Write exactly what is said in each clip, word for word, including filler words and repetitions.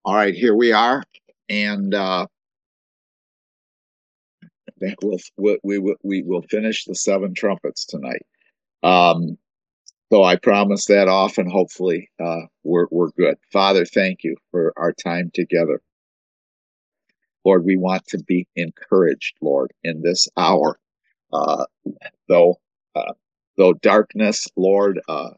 All right, here we are, and uh, I think we'll, we we we will finish the seven trumpets tonight. Um, so I promise that off, and hopefully uh, we're we're good. Father, thank you for our time together. Lord, we want to be encouraged, Lord, in this hour. Uh, though uh, though darkness, Lord, uh,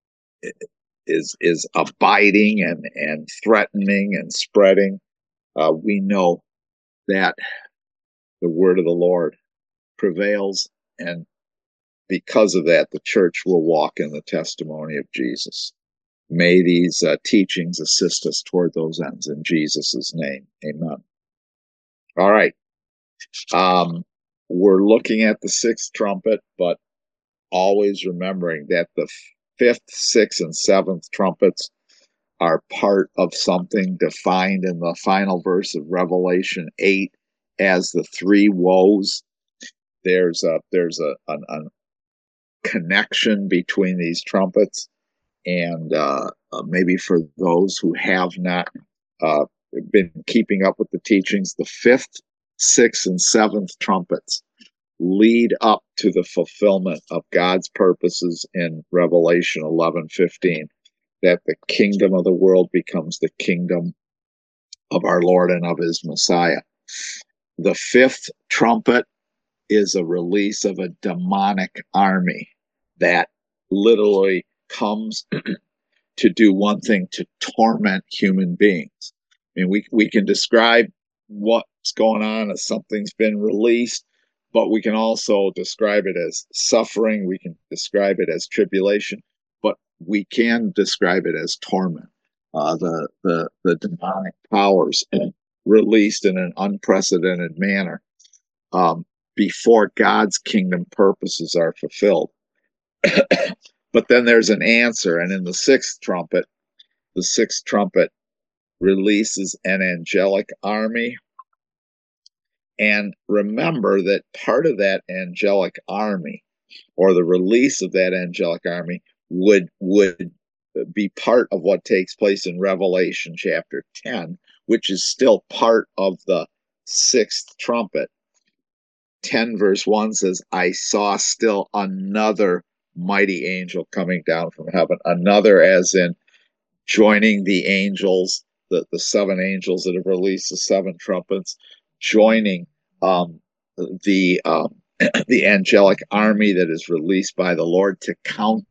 is is abiding and and threatening and spreading, uh, we know that the word of the Lord prevails, and because of that, the church will walk in the testimony of Jesus. May these uh, teachings assist us toward those ends in Jesus' name. Amen. All right. Um, we're looking at the sixth trumpet, but always remembering that the fifth, sixth, and seventh trumpets are part of something defined in the final verse of Revelation eight as the three woes. There's a there's a an, an connection between these trumpets, and uh, uh, maybe for those who have not uh, been keeping up with the teachings, the fifth, sixth, and seventh trumpets lead up to the fulfillment of God's purposes in Revelation eleven fifteen, that the kingdom of the world becomes the kingdom of our Lord and of his Messiah. The fifth trumpet is a release of a demonic army that literally comes to do one thing: to torment human beings. I mean, we, we can describe what's going on as something's been released, but we can also describe it as suffering. We can describe it as tribulation, but we can describe it as torment. Uh, the, the, the demonic powers released in an unprecedented manner um, before God's kingdom purposes are fulfilled. But then there's an answer, and in the sixth trumpet, the sixth trumpet releases an angelic army. And remember that part of that angelic army, or the release of that angelic army, would would be part of what takes place in Revelation chapter ten, which is still part of the sixth trumpet. ten verse one says, I saw still another mighty angel coming down from heaven. Another as in joining the angels, the, the seven angels that have released the seven trumpets, joining um, the um, the angelic army that is released by the Lord to counter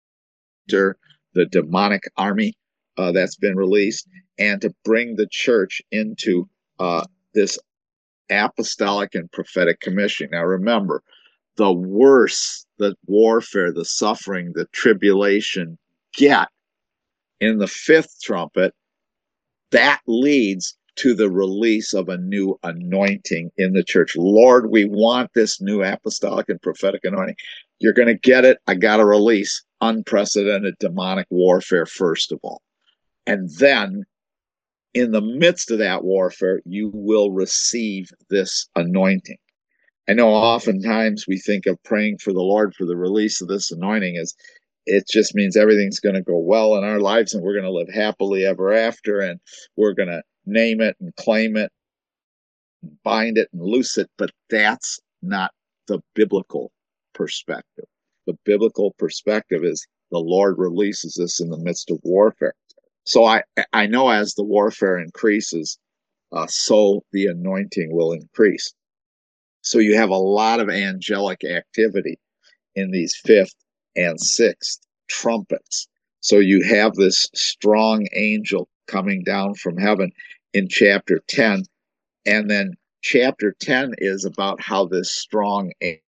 the demonic army uh, that's been released, and to bring the church into uh, this apostolic and prophetic commission. Now remember, the worse the warfare, the suffering, the tribulation get in the fifth trumpet, that leads to the release of a new anointing in the church. Lord, we want this new apostolic and prophetic anointing. You're going to get it. I got to release unprecedented demonic warfare, first of all. And then in the midst of that warfare, you will receive this anointing. I know oftentimes we think of praying for the Lord for the release of this anointing as it just means everything's going to go well in our lives and we're going to live happily ever after, and we're going to name it and claim it, bind it and loose it. But that's not the biblical perspective. The biblical perspective is the Lord releases this in the midst of warfare. So I, I know as the warfare increases, uh, so the anointing will increase. So you have a lot of angelic activity in these fifth and sixth trumpets. So you have this strong angel coming down from heaven in chapter ten. And then chapter ten is about how this strong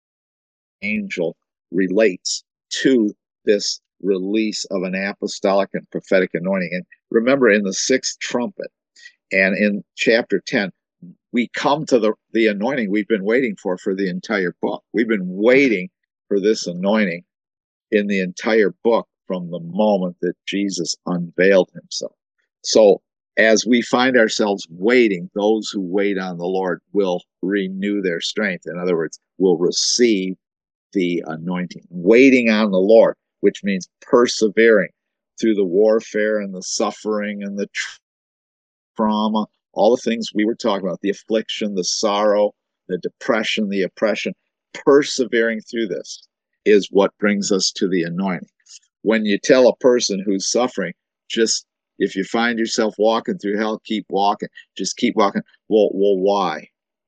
angel relates to this release of an apostolic and prophetic anointing. And remember, in the sixth trumpet and in chapter ten, we come to the, the anointing we've been waiting for for the entire book. We've been waiting for this anointing in the entire book from the moment that Jesus unveiled himself. So as we find ourselves waiting, those who wait on the Lord will renew their strength. In other words, will receive the anointing. Waiting on the Lord, which means persevering through the warfare and the suffering and the trauma, all the things we were talking about, the affliction, the sorrow, the depression, the oppression, persevering through this is what brings us to the anointing. When you tell a person who's suffering, just if you find yourself walking through hell, keep walking, just keep walking. Well, well, why?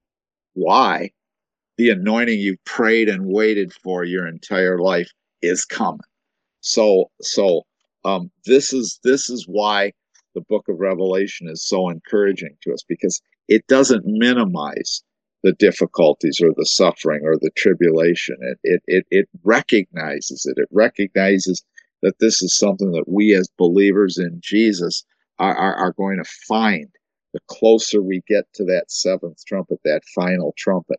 Why? The anointing you prayed and waited for your entire life is coming. So, so um, this is this is why the book of Revelation is so encouraging to us, because it doesn't minimize the difficulties or the suffering or the tribulation. It it it, it recognizes it. It recognizes that this is something that we as believers in Jesus are, are, are going to find the closer we get to that seventh trumpet, that final trumpet.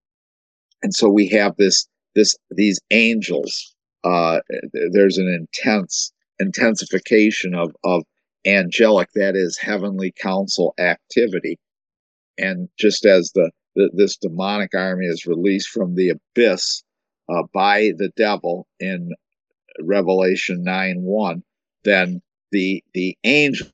And so we have this this these angels. Uh, there's an intense intensification of of angelic, that is heavenly council activity. And just as the, the this demonic army is released from the abyss uh, by the devil in Revelation nine one, then the the angels,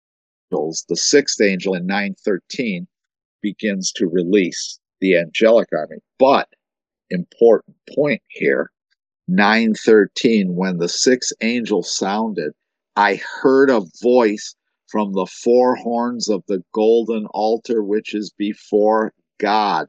the sixth angel in nine thirteen, begins to release the angelic army. But important point here, nine thirteen, when the sixth angel sounded, I heard a voice from the four horns of the golden altar which is before God,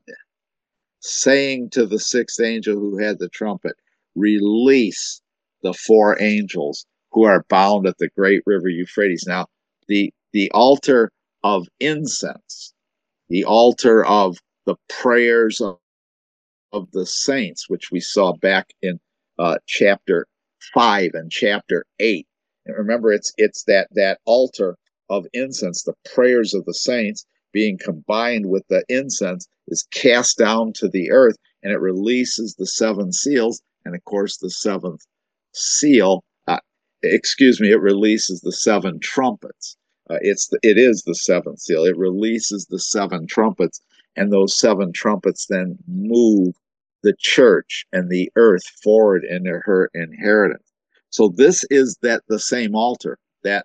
saying to the sixth angel who had the trumpet, release the four angels who are bound at the great river Euphrates. Now, the the altar of incense, the altar of the prayers of, of the saints, which we saw back in uh, chapter five and chapter eight. And remember, it's it's that that altar of incense, the prayers of the saints being combined with the incense, is cast down to the earth, and it releases the seven seals. And of course, the seventh seal, uh, excuse me, it releases the seven trumpets. Uh, it's the, it is the seventh seal. It releases the seven trumpets, and those seven trumpets then move the church and the earth forward into her inheritance. So this is that the same altar that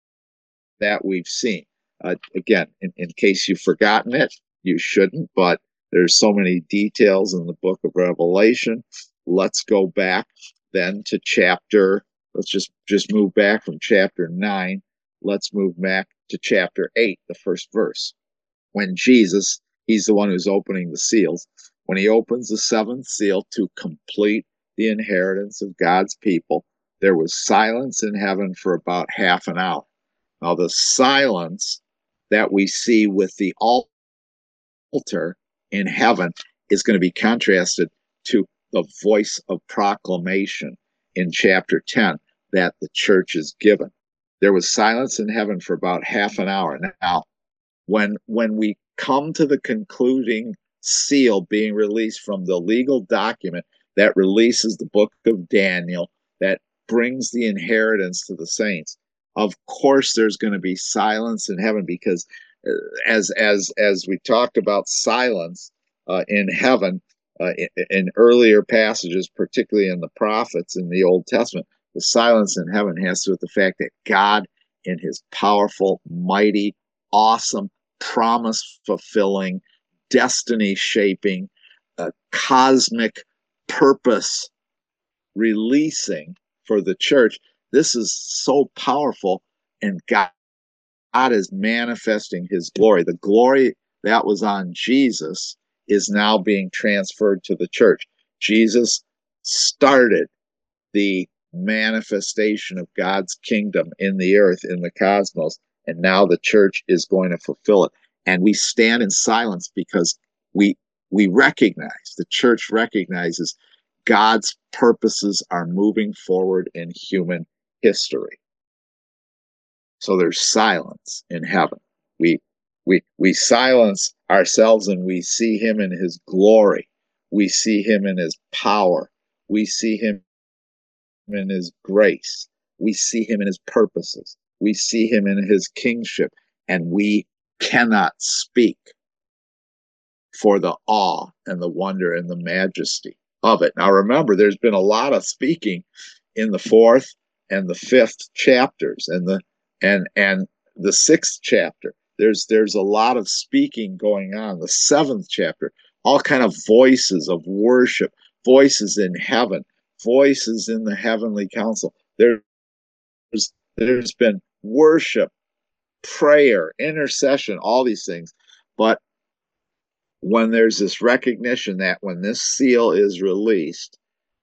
that we've seen. Uh, again, in, in case you've forgotten it, you shouldn't, but there's so many details in the book of Revelation. Let's go back then to chapter, let's just, just move back from chapter nine. Let's move back to chapter eight, the first verse. When Jesus, he's the one who's opening the seals, when he opens the seventh seal to complete the inheritance of God's people, there was silence in heaven for about half an hour. Now, the silence that we see with the altar in heaven is going to be contrasted to the voice of proclamation in chapter ten that the church is given. There was silence in heaven for about half an hour. Now, when when we come to the concluding seal being released from the legal document that releases the book of Daniel, that brings the inheritance to the saints, of course there's going to be silence in heaven, because uh, as as as we talked about silence uh, in heaven uh, in, in earlier passages, particularly in the prophets in the Old Testament, the silence in heaven has to do with the fact that God, in his powerful, mighty, awesome, promise fulfilling, destiny shaping, uh, cosmic purpose releasing for the church, this is so powerful, and God, God is manifesting his glory. The glory that was on Jesus is now being transferred to the church. Jesus started the manifestation of God's kingdom in the earth, in the cosmos, and now the church is going to fulfill it. And we stand in silence because we we recognize, the church recognizes, God's purposes are moving forward in human history. So there's silence in heaven. We we we silence ourselves and we see him in his glory. We see him in his power. We see him in his grace. We see him in his purposes. We see him in his kingship, and we cannot speak for the awe and the wonder and the majesty of it. Now remember, there's been a lot of speaking in the fourth and the fifth chapters, and the and and the sixth chapter. There's there's a lot of speaking going on. The seventh chapter, all kind of voices of worship, voices in heaven, voices in the heavenly council. There's there's been worship, prayer, intercession, all these things. But when there's this recognition that when this seal is released,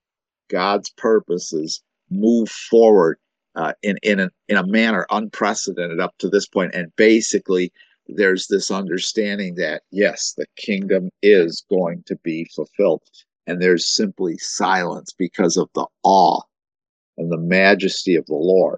God's purposes move forward uh, in in a, in a manner unprecedented up to this point, and basically there's this understanding that yes, the kingdom is going to be fulfilled, and there's simply silence because of the awe and the majesty of the Lord,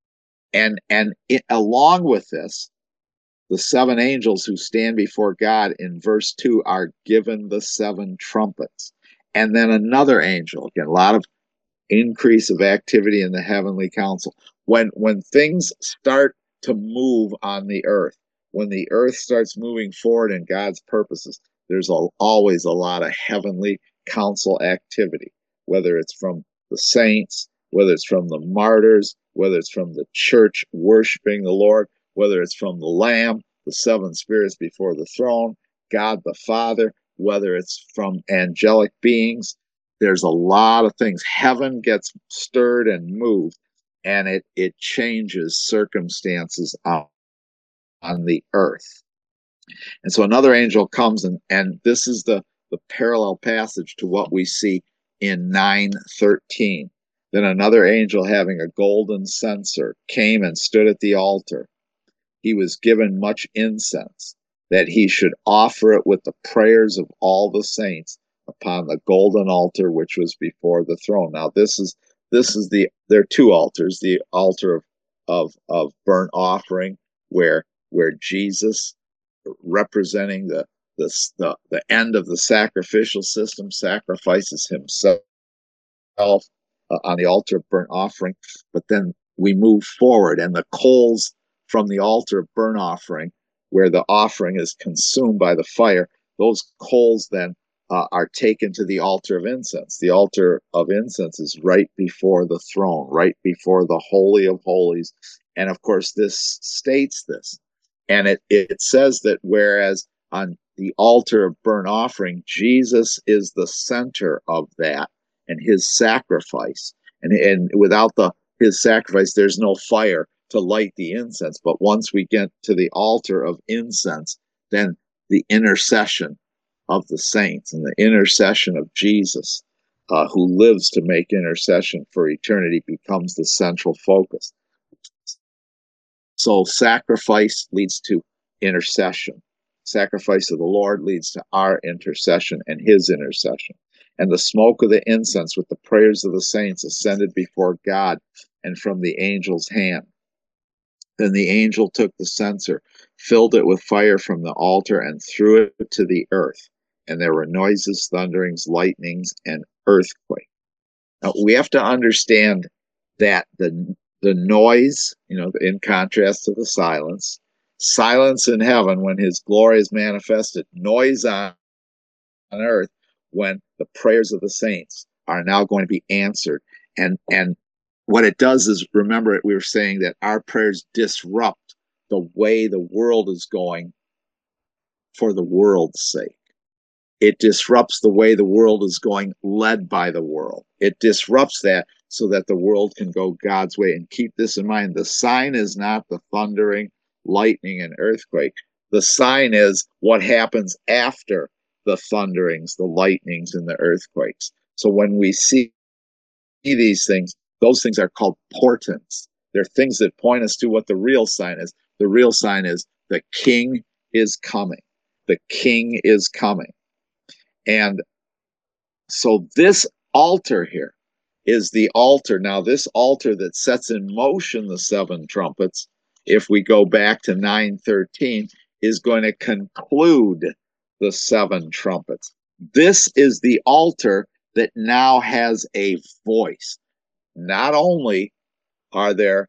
and and it, along with this, the seven angels who stand before God in verse two are given the seven trumpets, and then another angel, again, a lot of increase of activity in the heavenly council. When when things start to move on the earth, when the earth starts moving forward in God's purposes, there's a, always a lot of heavenly council activity, whether it's from the saints, whether it's from the martyrs, whether it's from the church worshiping the Lord, whether it's from the Lamb, the seven spirits before the throne, God the Father, whether it's from angelic beings. There's a lot of things. Heaven gets stirred and moved, and it it changes circumstances on, on the earth. And so another angel comes, and, and this is the, the parallel passage to what we see in nine thirteen. Then another angel, having a golden censer, came and stood at the altar. He was given much incense, that he should offer it with the prayers of all the saints upon the golden altar which was before the throne. Now this is this is the there are two altars, the altar of of, of burnt offering, where where Jesus, representing the, the the the end of the sacrificial system, sacrifices himself uh, on the altar of burnt offering. But then we move forward, and the coals from the altar of burnt offering, where the offering is consumed by the fire, those coals then uh, are taken to the altar of incense. The altar of incense is right before the throne, right before the Holy of Holies. And of course, this states this. And it, it says that whereas on the altar of burnt offering, Jesus is the center of that and his sacrifice. And, and without the his sacrifice, there's no fire to light the incense. But once we get to the altar of incense, then the intercession of the saints and the intercession of Jesus, uh, who lives to make intercession for eternity, becomes the central focus. So sacrifice leads to intercession. Sacrifice of the Lord leads to our intercession and his intercession. And the smoke of the incense with the prayers of the saints ascended before God and from the angel's hand. Then the angel took the censer, filled it with fire from the altar, and threw it to the earth. And there were noises, thunderings, lightnings, and earthquake. Now, we have to understand that the the noise, you know, in contrast to the silence, silence in heaven when his glory is manifested, noise on, on earth when the prayers of the saints are now going to be answered. And and what it does is, remember, we were saying that our prayers disrupt the way the world is going for the world's sake. It disrupts the way the world is going, led by the world. It disrupts that so that the world can go God's way. And keep this in mind, the sign is not the thundering, lightning, and earthquake. The sign is what happens after the thunderings, the lightnings, and the earthquakes. So when we see these things, those things are called portents. They're things that point us to what the real sign is. The real sign is the king is coming. The king is coming. And so this altar here is the altar. Now, this altar that sets in motion the seven trumpets, if we go back to nine thirteen, is going to conclude the seven trumpets. This is the altar that now has a voice. Not only are there,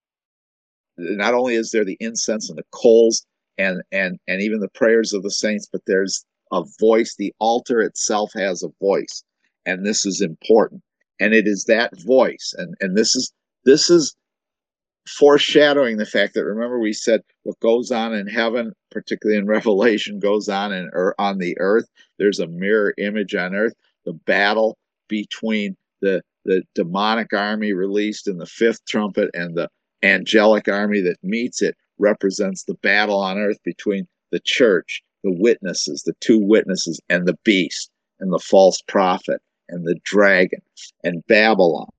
not only is there the incense and the coals and and and even the prayers of the saints, but there's a voice. The altar itself has a voice, and this is important. And it is that voice, and and this is this is foreshadowing the fact that, remember, we said what goes on in heaven, particularly in Revelation, goes on in or on the earth. There's a mirror image on earth. The battle between the the demonic army released in the fifth trumpet and the angelic army that meets it represents the battle on earth between the church, the witnesses, the two witnesses, and the beast, and the false prophet, and the dragon, and Babylon.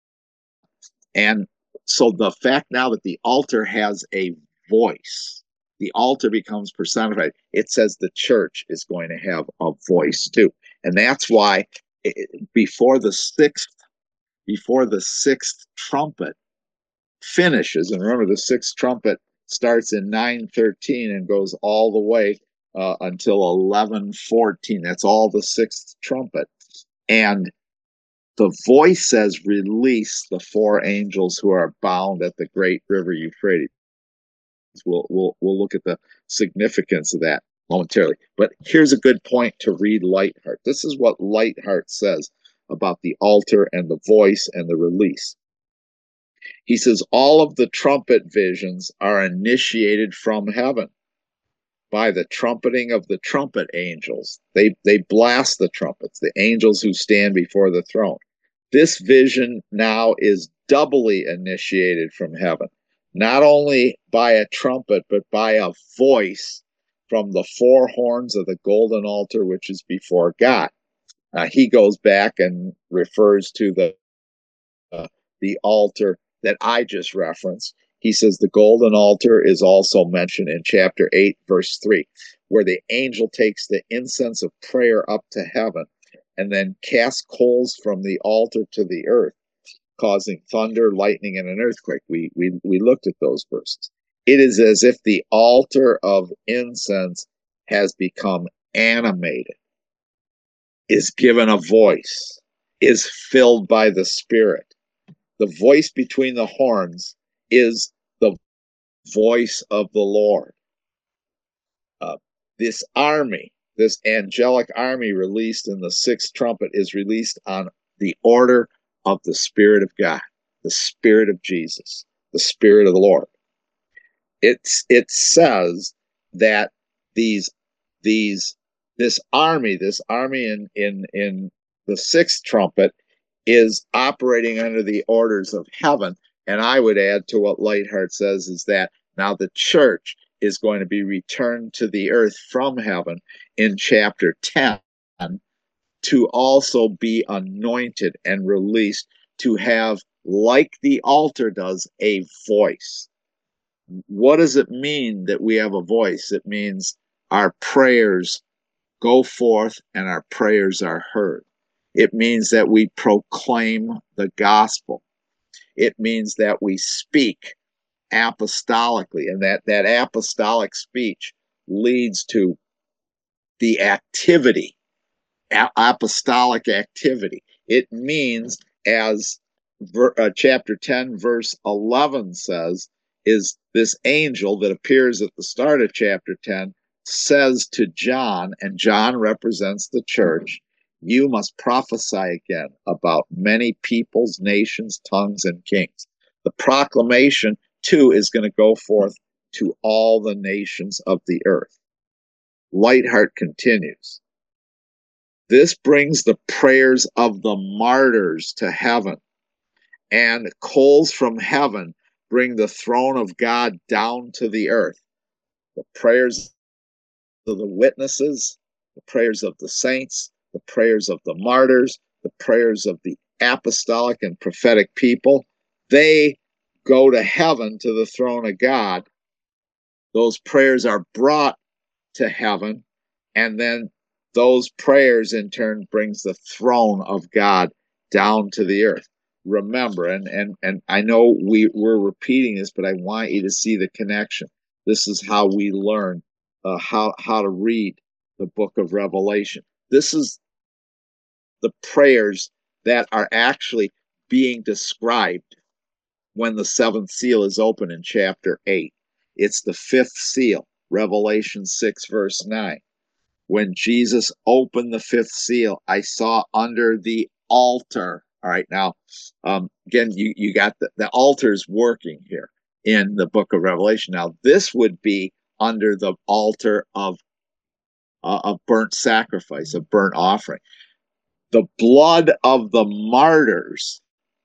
And so the fact now that the altar has a voice, the altar becomes personified. It says the church is going to have a voice too. And that's why it, before the sixth, before the sixth trumpet finishes, and remember the sixth trumpet starts in nine thirteen and goes all the way uh, until eleven fourteen. That's all the sixth trumpet. And the voice says, release the four angels who are bound at the great river Euphrates. We'll, we'll, we'll look at the significance of that momentarily. But here's a good point to read Lightheart. This is what Lightheart says about the altar and the voice and the release. He says, all of the trumpet visions are initiated from heaven by the trumpeting of the trumpet angels. They, they blast the trumpets, the angels who stand before the throne. This vision now is doubly initiated from heaven, not only by a trumpet, but by a voice from the four horns of the golden altar, which is before God. Uh, he goes back and refers to the uh, the altar that I just referenced. He says the golden altar is also mentioned in chapter eight, verse three, where the angel takes the incense of prayer up to heaven and then casts coals from the altar to the earth, causing thunder, lightning, and an earthquake. We, we, we looked at those verses. It is as if the altar of incense has become animated, is given a voice, is filled by the Spirit. The voice between the horns is the voice of the Lord. Uh, this army, this angelic army released in the sixth trumpet, is released on the order of the Spirit of God, the Spirit of Jesus, the Spirit of the Lord. It's, it says that these, these, this army, this army in, in, in the sixth trumpet is operating under the orders of heaven. And I would add to what Lightheart says is that now the church is going to be returned to the earth from heaven in chapter ten to also be anointed and released to have, like the altar does, a voice. What does it mean that we have a voice? It means our prayers go forth and our prayers are heard. It means that we proclaim the gospel. It means that we speak apostolically, and that, that apostolic speech leads to the activity, a- apostolic activity. It means, as ver, uh, chapter ten, verse eleven says, is this angel that appears at the start of chapter ten says to John, and John represents the church, you must prophesy again about many peoples, nations, tongues, and kings. The proclamation, too, is going to go forth to all the nations of the earth. Lightheart continues. This brings the prayers of the martyrs to heaven, and coals from heaven bring the throne of God down to the earth. The prayers of the witnesses, the prayers of the saints, the prayers of the martyrs, the prayers of the apostolic and prophetic people, they go to heaven, to the throne of God. Those prayers are brought to heaven, and then those prayers in turn brings the throne of God down to the earth. Remember, and and and I know we, we're repeating this, but I want you to see the connection. This is how we learn uh, how, how to read the book of Revelation. This is the prayers that are actually being described when the seventh seal is open in chapter eight. It's the fifth seal, Revelation six, verse nine. When Jesus opened the fifth seal, I saw under the altar. All right, now, um, again, you, you got the, the altar's working here. in the book of Revelation. Now, this would be under the altar of uh, a burnt sacrifice, a burnt offering. The blood of the martyrs,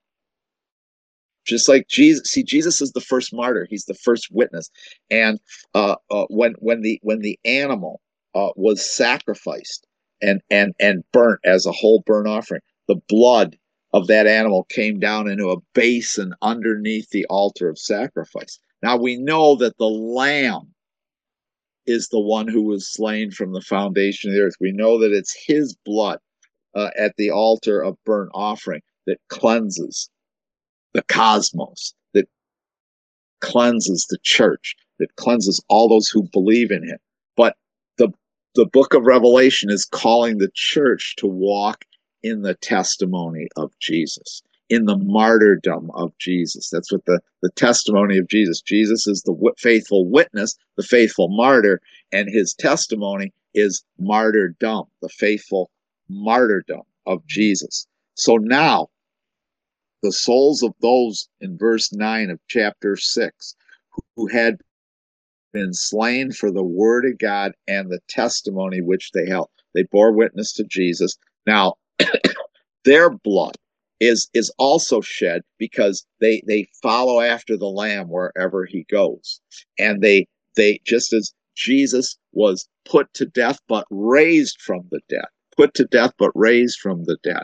just like Jesus. See, Jesus is the first martyr. He's the first witness. And uh, uh, when when the when the animal uh, was sacrificed and and and burnt as a whole burnt offering, the blood of that animal came down into a basin underneath the altar of sacrifice. Now we know that the lamb is the one who was slain from the foundation of the earth. We know that it's his blood uh, at the altar of burnt offering that cleanses the cosmos, that cleanses the church, that cleanses all those who believe in him. But the the book of Revelation is calling the church to walk in the testimony of Jesus, in the martyrdom of Jesus. That's what the, the testimony of Jesus. Jesus is the w- faithful witness, the faithful martyr, and his testimony is martyrdom, the faithful martyrdom of Jesus. So now, the souls of those in verse nine of chapter six who had been slain for the word of God and the testimony which they held. They bore witness to Jesus. Now, their blood is is also shed because they they follow after the Lamb wherever he goes. And they they just as Jesus was put to death but raised from the dead, put to death but raised from the dead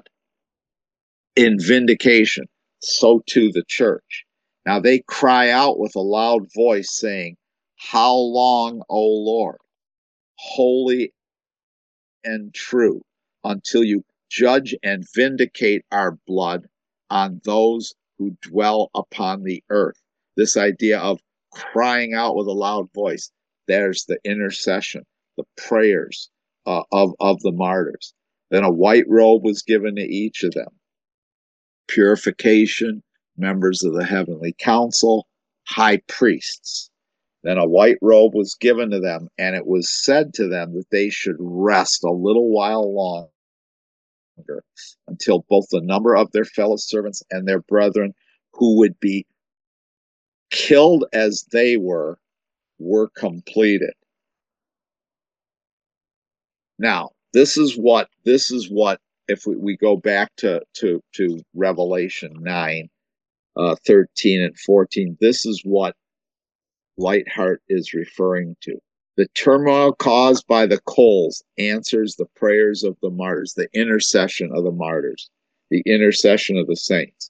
in vindication, so too the church. Now they cry out with a loud voice, saying, "How long, O Lord, holy and true, until you judge and vindicate our blood on those who dwell upon the earth?" This idea of crying out with a loud voice, there's the intercession, the prayers uh, of, of the martyrs. Then a white robe was given to each of them. Purification, members of the heavenly council, high priests. Then a white robe was given to them, and it was said to them that they should rest a little while longer until both the number of their fellow servants and their brethren who would be killed as they were, were completed. Now, this is what, this is what, if we, we go back to, to, to Revelation nine, uh, thirteen and fourteen, this is what Lightheart is referring to. The turmoil caused by the coals answers the prayers of the martyrs, the intercession of the martyrs, the intercession of the saints.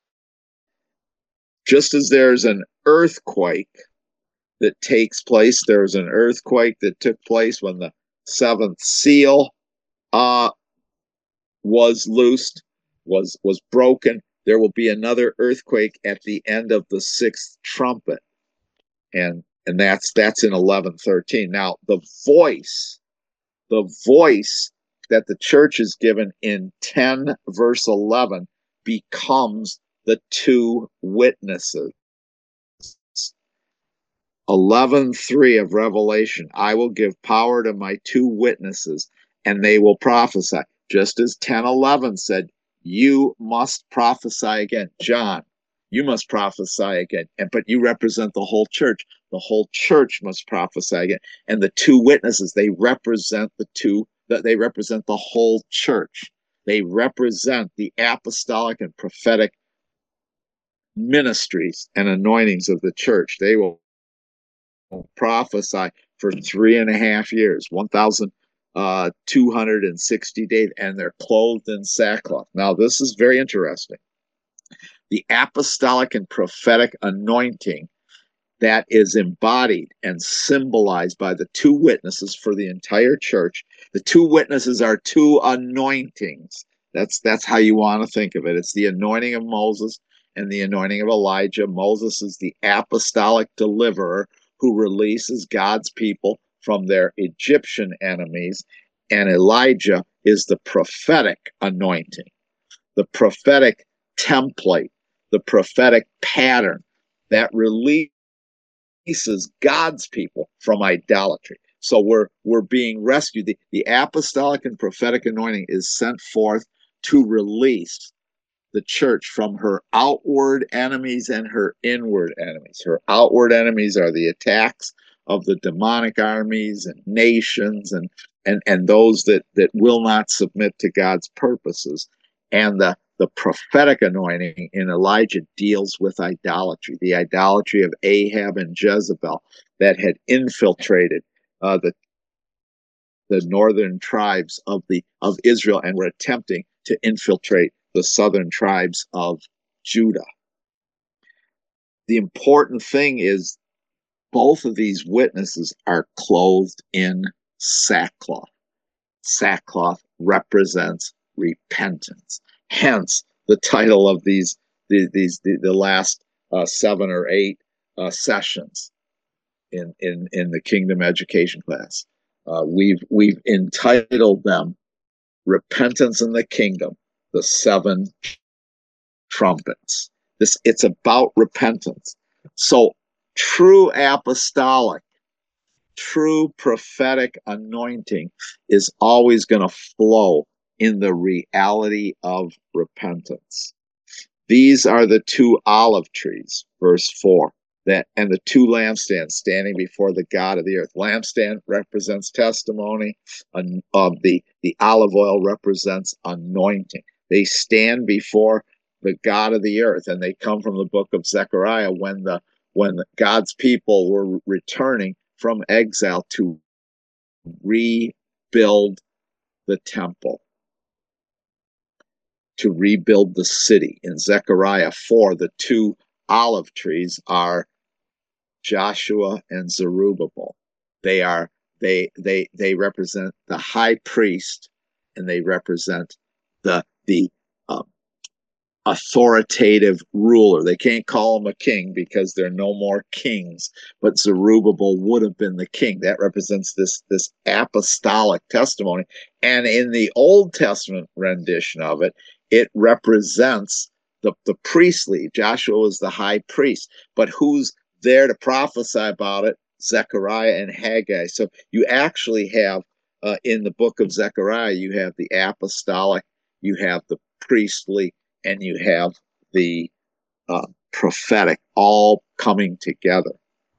Just as there's an earthquake that takes place, there's an earthquake that took place when the seventh seal uh, was loosed, was, was broken. There will be another earthquake at the end of the sixth trumpet. And and that's that's in eleven thirteen. Now, the voice, the voice that the church is given in ten verse eleven becomes the two witnesses. eleven three of Revelation, I will give power to my two witnesses, and they will prophesy. Just as ten eleven said, you must prophesy again. John, you must prophesy again. And but you represent the whole church. The whole church must prophesy again. And the two witnesses, they represent the two, that they represent the whole church. They represent the apostolic and prophetic ministries and anointings of the church. They will prophesy for three and a half years, one thousand two hundred sixty days, and they're clothed in sackcloth. Now, this is very interesting. The apostolic and prophetic anointing that is embodied and symbolized by the two witnesses for the entire church. The two witnesses are two anointings. That's that's how you want to think of it. It's the anointing of Moses and the anointing of Elijah. Moses is the apostolic deliverer who releases God's people from their Egyptian enemies, and Elijah is the prophetic anointing, the prophetic template, the prophetic pattern that releases God's people from idolatry. So we're we're being rescued. The, the apostolic and prophetic anointing is sent forth to release the church from her outward enemies and her inward enemies. Her outward enemies are the attacks of the demonic armies and nations and and and those that that will not submit to God's purposes. And the the prophetic anointing in Elijah deals with idolatry, the idolatry of Ahab and Jezebel that had infiltrated uh, the the northern tribes of the of Israel and were attempting to infiltrate the southern tribes of Judah. The important thing is both of these witnesses are clothed in sackcloth. Sackcloth represents repentance. Hence, the title of these the, these the, the last uh, seven or eight uh, sessions in, in in the Kingdom Education class. Uh, we've we've entitled them "Repentance in the Kingdom: The Seven Trumpets." This it's about repentance. So, true apostolic, true prophetic anointing is always going to flow in the reality of repentance. These are the two olive trees, verse four, that and the two lampstands standing before the God of the earth. Lampstand represents testimony, and uh, the, the olive oil represents anointing. They stand before the God of the earth, and they come from the book of Zechariah when the when God's people were returning from exile to rebuild the temple, to rebuild the city. In Zechariah four, the two olive trees are Joshua and Zerubbabel. They are they they they represent the high priest, and they represent the the um, authoritative ruler. They can't call him a king because there are no more kings, but Zerubbabel would have been the king. That represents this this apostolic testimony. And in the Old Testament rendition of it, it represents the, the priestly. Joshua was the high priest, but who's there to prophesy about it? Zechariah and Haggai. So you actually have uh, in the book of Zechariah, you have the apostolic, you have the priestly, and you have the uh, prophetic all coming together.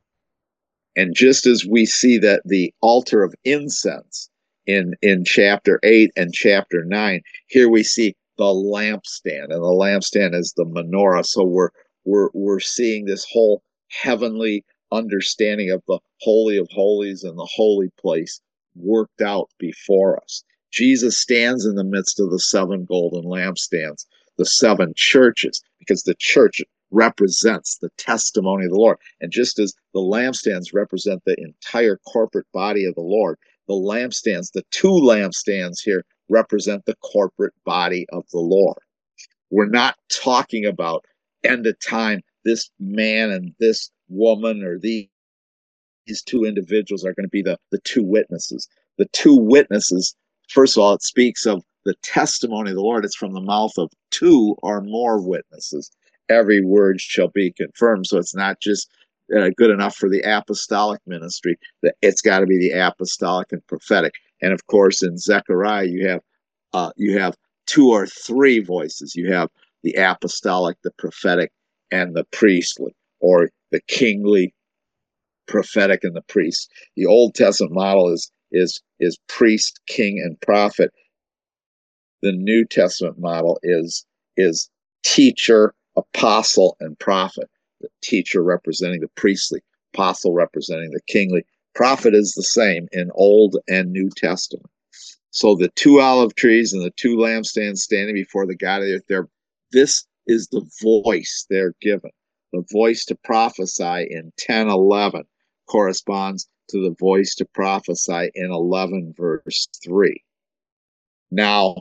And just as we see that the altar of incense in, in chapter eight and chapter nine, here we see the lampstand, and the lampstand is the menorah. So we're we're we're seeing this whole heavenly understanding of the Holy of Holies and the holy place worked out before us. Jesus stands in the midst of the seven golden lampstands, the seven churches, because the church represents the testimony of the Lord. And just as the lampstands represent the entire corporate body of the Lord, the lampstands, the two lampstands here, represent the corporate body of the Lord. We're not talking about end of time, this man and this woman or these, these two individuals are going to be the, the two witnesses. The two witnesses, first of all, it speaks of the testimony of the Lord. It's from the mouth of two or more witnesses. Every word shall be confirmed. So it's not just uh, good enough for the apostolic ministry. It's got to be the apostolic and prophetic. And of course, in Zechariah, you have uh, you have two or three voices. You have the apostolic, the prophetic, and the priestly, or the kingly, prophetic, and the priest. The Old Testament model is is is priest, king, and prophet. The New Testament model is is teacher, apostle, and prophet. The teacher representing the priestly, apostle representing the kingly. Prophet is the same in Old and New Testament. So the two olive trees and the two lampstands standing before the God of the earth, they're, this is the voice they're given. The voice to prophesy in ten eleven corresponds to the voice to prophesy in eleven verse three. Now,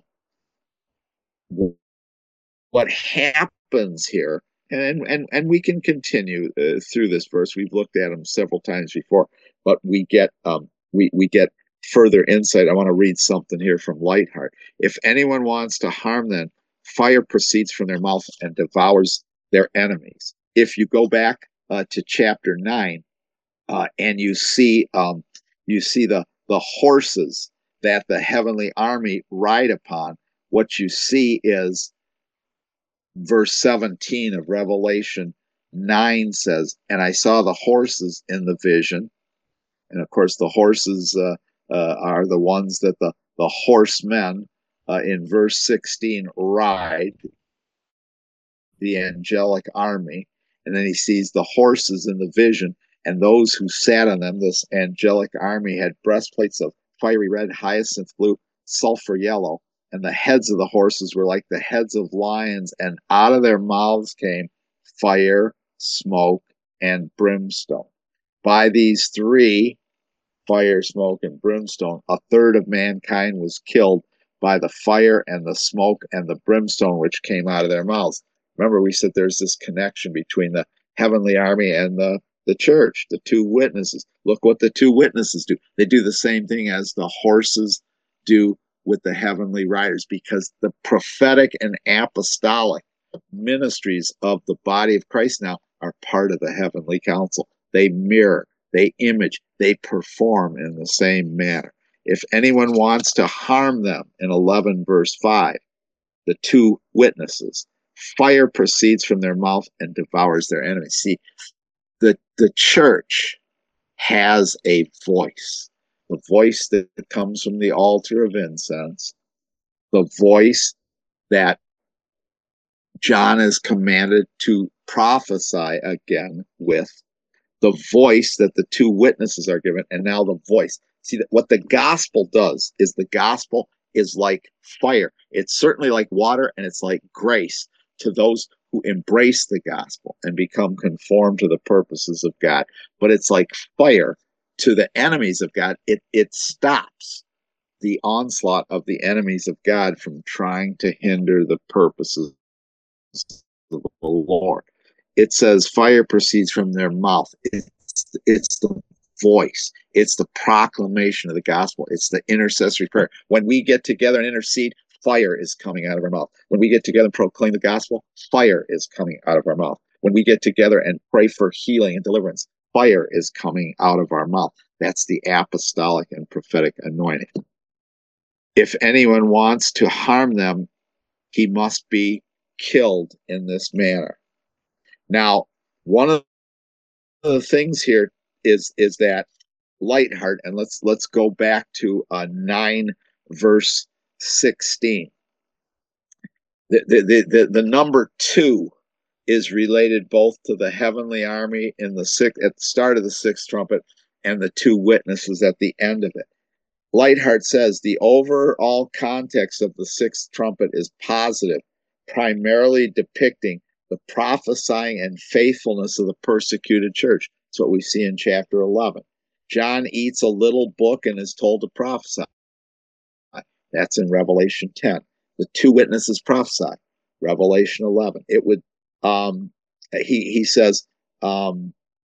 what happens here, and and and we can continue uh, through this verse. We've looked at them several times before, but we get um we we get further insight. I want to read something here from Lightheart. If anyone wants to harm them, fire proceeds from their mouth and devours their enemies. If you go back uh, to chapter nine, uh, and you see um you see the the horses that the heavenly army ride upon, what you see is verse seventeen of Revelation nine says, and I saw the horses in the vision. And of course, the horses uh, uh, are the ones that the, the horsemen uh, in verse sixteen ride, the angelic army. And then he sees the horses in the vision, and those who sat on them. This angelic army had breastplates of fiery red, hyacinth blue, sulfur yellow, and the heads of the horses were like the heads of lions, and out of their mouths came fire, smoke, and brimstone. By these three, fire, smoke, and brimstone, a third of mankind was killed by the fire and the smoke and the brimstone which came out of their mouths. Remember, we said there's this connection between the heavenly army and the, the church, the two witnesses. Look what the two witnesses do. They do the same thing as the horses do with the heavenly riders, because the prophetic and apostolic ministries of the body of Christ now are part of the heavenly council. They mirror, they image, they perform in the same manner. If anyone wants to harm them, in eleven verse five, the two witnesses, fire proceeds from their mouth and devours their enemies. See, the, the church has a voice, the voice that comes from the altar of incense, the voice that John is commanded to prophesy again with, the voice that the two witnesses are given, and now the voice. See, that what the gospel does is the gospel is like fire. It's certainly like water, and it's like grace to those who embrace the gospel and become conformed to the purposes of God. But it's like fire to the enemies of God. It, it stops the onslaught of the enemies of God from trying to hinder the purposes of the Lord. It says fire proceeds from their mouth. It's, it's the voice. It's the proclamation of the gospel. It's the intercessory prayer. When we get together and intercede, fire is coming out of our mouth. When we get together and proclaim the gospel, fire is coming out of our mouth. When we get together and pray for healing and deliverance, fire is coming out of our mouth. That's the apostolic and prophetic anointing. If anyone wants to harm them, he must be killed in this manner. Now, one of the things here is is that Leithart, and let's let's go back to uh, nine verse sixteen. The, the the the number two is related both to the heavenly army in the sixth at the start of the sixth trumpet and the two witnesses at the end of it. Leithart says the overall context of the sixth trumpet is positive, primarily depicting the prophesying and faithfulness of the persecuted church. That's what we see in chapter eleven. John eats a little book and is told to prophesy. That's in Revelation ten. The two witnesses prophesy. Revelation eleven. It would, um, he, he says, um,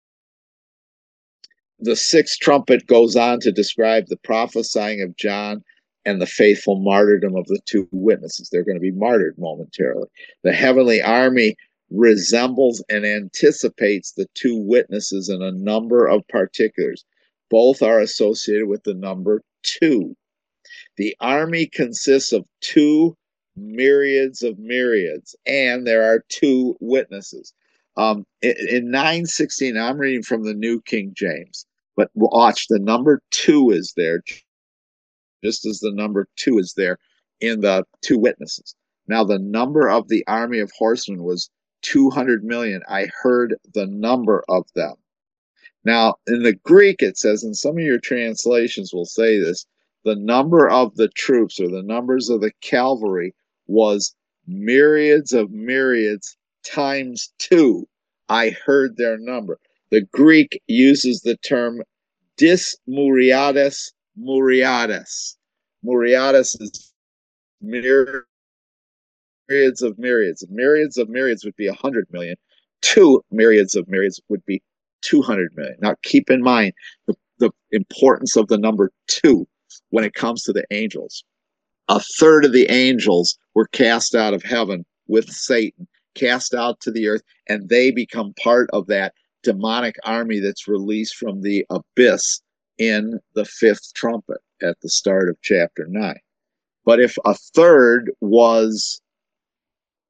the sixth trumpet goes on to describe the prophesying of John and the faithful martyrdom of the two witnesses. They're going to be martyred momentarily. The heavenly army resembles and anticipates the two witnesses in a number of particulars. Both are associated with the number two. The army consists of two myriads of myriads, and there are two witnesses. Um, in, in nine sixteen, I'm reading from the New King James, but watch, the number two is there, just as the number two is there in the two witnesses. Now, the number of the army of horsemen was two hundred million. I heard the number of them. Now, in the Greek, it says, and some of your translations will say this, the number of the troops or the numbers of the cavalry was myriads of myriads times two. I heard their number. The Greek uses the term dis myriades myriades. Myriades is myriads of myriads. Myriads of myriads would be one hundred million. Two myriads of myriads would be two hundred million. Now, keep in mind the, the importance of the number two when it comes to the angels. A third of the angels were cast out of heaven with Satan, cast out to the earth, and they become part of that demonic army that's released from the abyss in the fifth trumpet at the start of chapter nine. But if a third was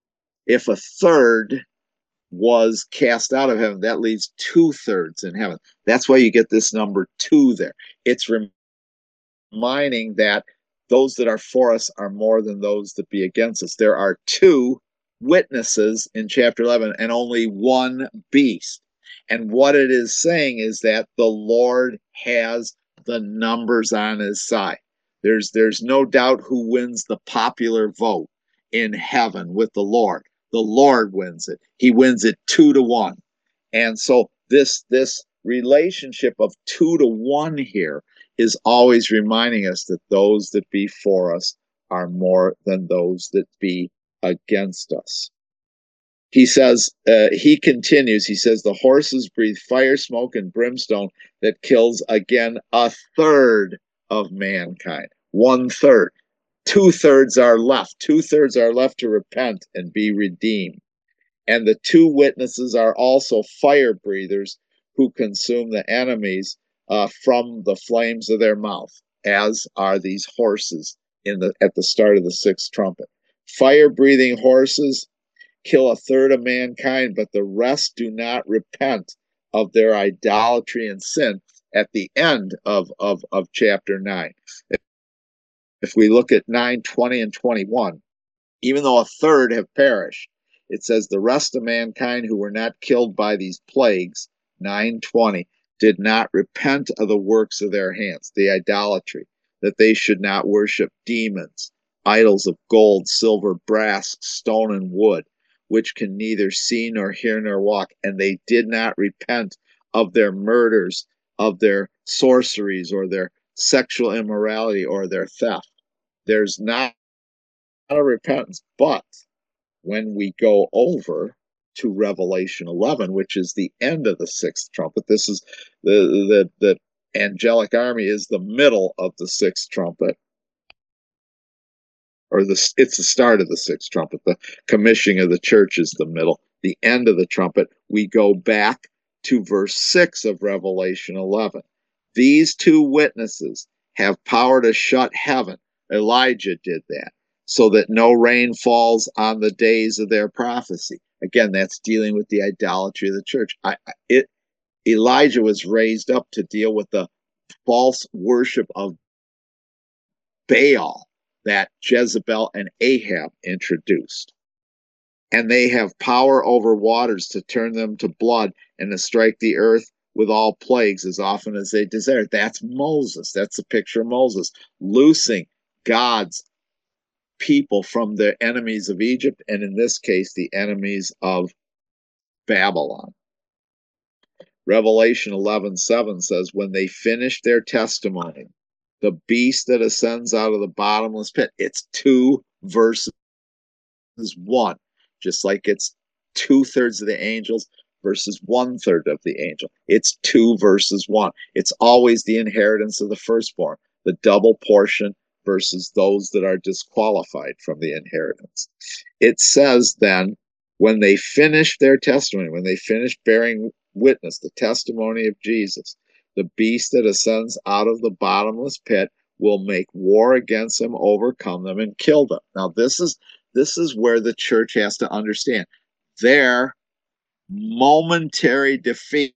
If a third was cast out of heaven, that leaves two thirds in heaven. That's why you get this number two there. It's reminding that those that are for us are more than those that be against us. There are two witnesses in chapter eleven and only one beast. And what it is saying is that the Lord has the numbers on his side. There's there's no doubt who wins the popular vote in heaven with the Lord. The Lord wins it. He wins it two to one. And so this this relationship of two to one here is always reminding us that those that be for us are more than those that be against us. He says, uh, he continues, he says, the horses breathe fire, smoke, and brimstone that kills again a third of mankind. One third. Two thirds are left. Two thirds are left to repent and be redeemed. And the two witnesses are also fire breathers who consume the enemies uh, from the flames of their mouth, as are these horses in the at the start of the sixth trumpet. Fire breathing horses kill a third of mankind, but the rest do not repent of their idolatry and sin at the end of, of, of chapter nine. If we look at nine, twenty, and twenty-one, even though a third have perished, it says the rest of mankind who were not killed by these plagues, nine twenty, did not repent of the works of their hands, the idolatry, that they should not worship demons, idols of gold, silver, brass, stone, and wood, which can neither see nor hear nor walk. And they did not repent of their murders, of their sorceries, or their sexual immorality, or their theft. There's not a repentance, but when we go over to Revelation eleven, which is the end of the sixth trumpet, this is the the, the angelic army is the middle of the sixth trumpet, or the it's the start of the sixth trumpet. The commissioning of the church is the middle. The end of the trumpet, we go back to verse six of Revelation eleven. These two witnesses have power to shut heaven. Elijah did that, so that no rain falls on the days of their prophecy. Again, that's dealing with the idolatry of the church. I, it, Elijah was raised up to deal with the false worship of Baal that Jezebel and Ahab introduced. And they have power over waters to turn them to blood and to strike the earth with all plagues as often as they desire. That's Moses. That's a picture of Moses loosing God's people from the enemies of Egypt, and in this case, the enemies of Babylon. Revelation eleven seven says, when they finish their testimony, the beast that ascends out of the bottomless pit, it's two verses one, just like it's two-thirds of the angels versus one-third of the angel. It's two verses one. It's always the inheritance of the firstborn, the double portion versus those that are disqualified from the inheritance. It says then, when they finish their testimony, when they finish bearing witness, the testimony of Jesus, the beast that ascends out of the bottomless pit will make war against them, overcome them, and kill them. Now, this is this is where the church has to understand their momentary defeat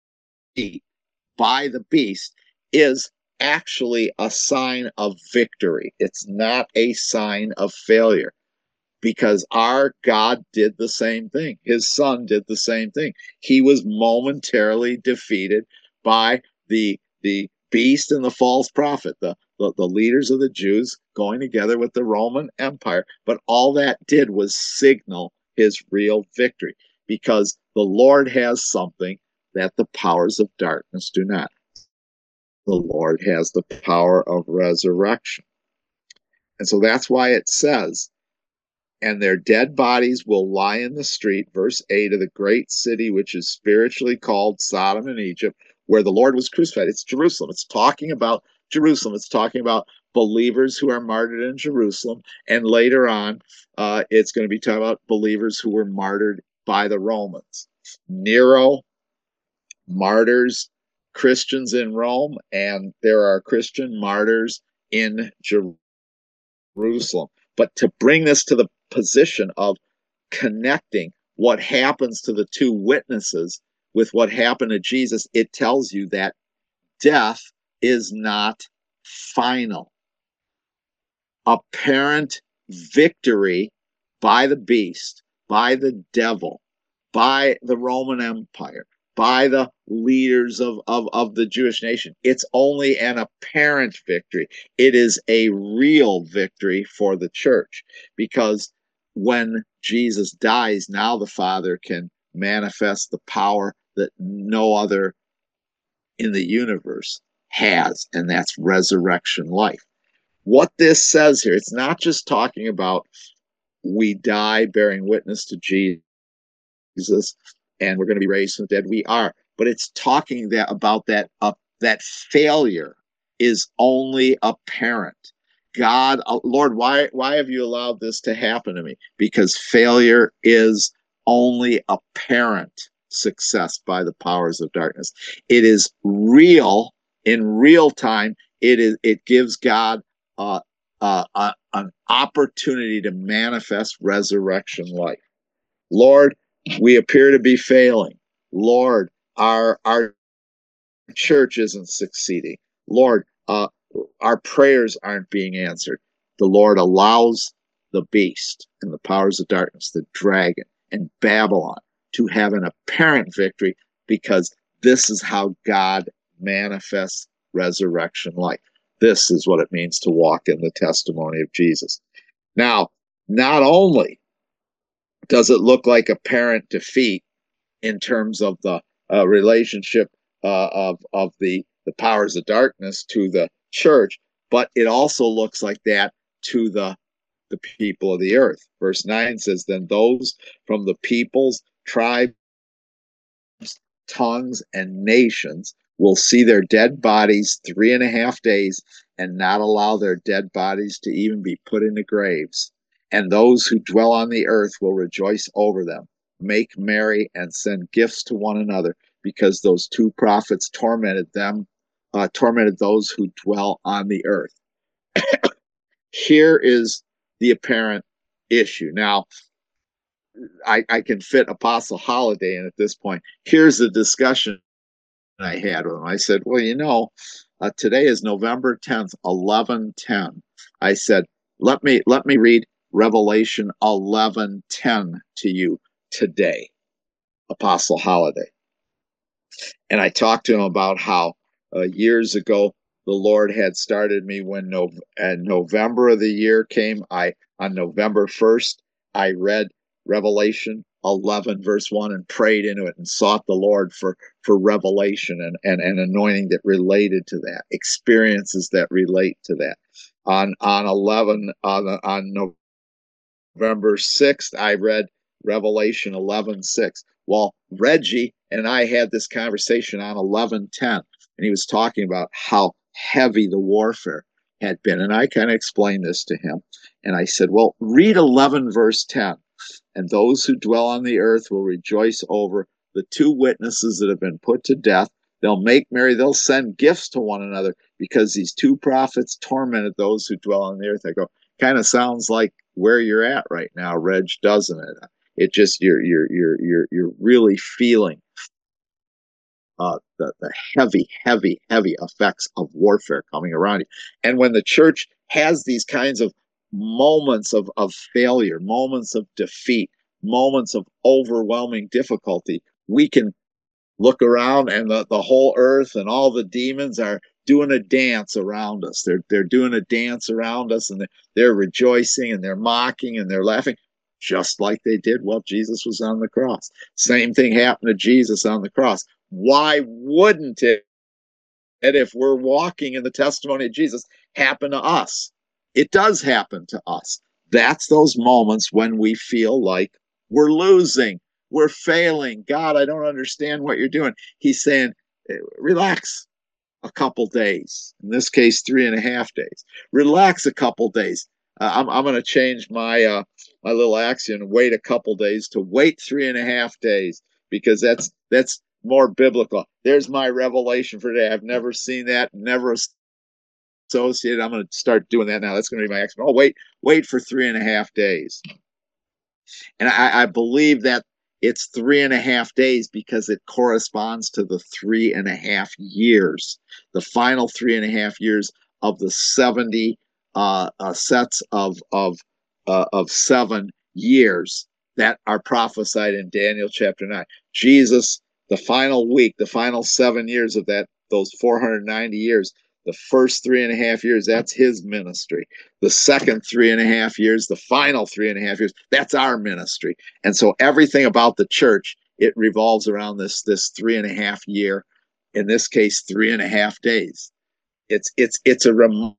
by the beast is actually a sign of victory. It's not a sign of failure, because our God did the same thing. His son did the same thing. He was momentarily defeated by the the beast and the false prophet, the, the, the leaders of the Jews going together with the Roman Empire. But all that did was signal his real victory, because the Lord has something that the powers of darkness do not. The Lord has the power of resurrection. And so that's why it says, and their dead bodies will lie in the street, verse eight, of the great city, which is spiritually called Sodom and Egypt, where the Lord was crucified. It's Jerusalem. It's talking about Jerusalem. It's talking about believers who are martyred in Jerusalem. And later on, uh, it's going to be talking about believers who were martyred by the Romans. Nero, martyrs, Christians in Rome, and there are Christian martyrs in Jerusalem. But to bring this to the position of connecting what happens to the two witnesses with what happened to Jesus, it tells you that death is not final. Apparent victory by the beast, by the devil, by the Roman Empire, by the leaders of, of, of the Jewish nation. It's only an apparent victory. It is a real victory for the church, because when Jesus dies, now the Father can manifest the power that no other in the universe has, and that's resurrection life. What this says here, it's not just talking about we die bearing witness to Jesus and we're going to be raised from the dead. We are, but it's talking that about that uh, that failure is only apparent. God, uh, Lord, why why have you allowed this to happen to me? Because failure is only apparent success by the powers of darkness. It is real in real time. It is it gives God uh, uh, uh, an opportunity to manifest resurrection life. Lord, we appear to be failing. Lord, our our church isn't succeeding. Lord, uh, our prayers aren't being answered. The Lord allows the beast and the powers of darkness, the dragon and Babylon, to have an apparent victory, because this is how God manifests resurrection life. This is what it means to walk in the testimony of Jesus. Now, not only does it look like apparent defeat in terms of the uh, relationship uh, of of the the powers of darkness to the church, but it also looks like that to the the people of the earth. Verse nine says, "Then those from the peoples, tribes, tongues, and nations will see their dead bodies three and a half days and not allow their dead bodies to even be put into graves. And those who dwell on the earth will rejoice over them, make merry, and send gifts to one another, because those two prophets tormented them, uh, tormented those who dwell on the earth." Here is the apparent issue. Now, I, I can fit Apostle Holiday in at this point. Here's the discussion I had with him. I said, well, you know, uh, today is November tenth, eleven ten. I said, let me let me read Revelation eleven ten to you today, Apostle Holiday. And I talked to him about how uh, years ago the Lord had started me when no, and November of the year came. I on November first, I read Revelation eleven verse one and prayed into it and sought the Lord for for revelation and and, and anointing that related to that, experiences that relate to that. On on eleven on on November sixth, I read Revelation eleven six. Well, Reggie and I had this conversation on eleven ten, and he was talking about how heavy the warfare had been. And I kind of explained this to him. And I said, well, read eleven verse ten. And those who dwell on the earth will rejoice over the two witnesses that have been put to death. They'll make merry. They'll send gifts to one another, because these two prophets tormented those who dwell on the earth. I go, kind of sounds like where you're at right now, Reg, doesn't it? It just you're you're you're you're you're really feeling uh, the the heavy, heavy, heavy effects of warfare coming around you. And when the church has these kinds of moments of of failure, moments of defeat, moments of overwhelming difficulty, we can look around and the, the whole earth and all the demons are doing a dance around us. They're they're doing a dance around us, and they're, they're rejoicing and they're mocking and they're laughing, just like they did while Jesus was on the cross. Same thing happened to Jesus on the cross. Why wouldn't it, and if we're walking in the testimony of Jesus, happen to us? It does happen to us. That's those moments when we feel like we're losing, we're failing. God, I don't understand what you're doing. He's saying, relax a couple days. In this case, three and a half days. Relax a couple days. Uh, I'm, I'm going to change my uh, my little axiom: wait a couple days to wait three and a half days, because that's that's more biblical. There's my revelation for today. I've never seen that, never associated. I'm going to start doing that now. That's going to be my axiom. Oh, wait, wait for three and a half days. And I, I believe that it's three and a half days because it corresponds to the three and a half years, the final three and a half years of the seventy uh, uh, sets of of uh, of seven years that are prophesied in Daniel chapter nine. Jesus, the final week, the final seven years of that, those four hundred ninety years, the first three and a half years, that's his ministry. The second three and a half years, the final three and a half years, that's our ministry. And so everything about the church, it revolves around this this three and a half year, in this case, three and a half days. It's it's it's a reminder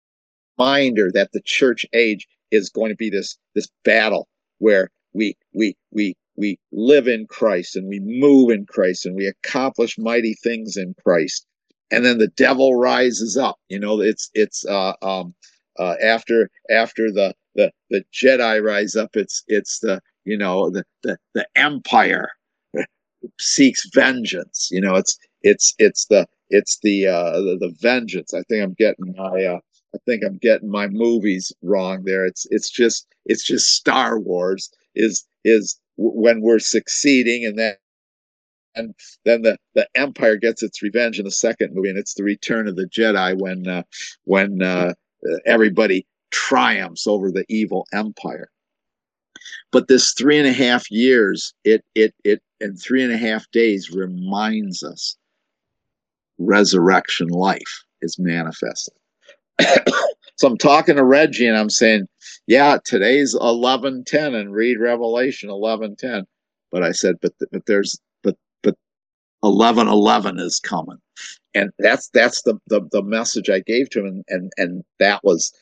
that the church age is going to be this this battle where we we we we live in Christ and we move in Christ and we accomplish mighty things in Christ, and then the devil rises up. You know, it's it's uh, um, uh, after after the, the the Jedi rise up, it's it's the you know the the, the empire seeks vengeance. You know, it's it's it's the it's the uh, the, the vengeance. I think I'm getting my uh, I think I'm getting my movies wrong there. It's it's just it's just Star Wars is is when we're succeeding, and then and then the, the Empire gets its revenge in the second movie, and it's the Return of the Jedi when uh, when uh, everybody triumphs over the evil Empire. But this three and a half years, it it it in three and a half days reminds us resurrection life is manifested. So I'm talking to Reggie and I'm saying, yeah, today's eleven ten and read Revelation eleven ten. But I said, but but there's but but eleven eleven is coming. And that's that's the, the, the message I gave to him, and, and, and that was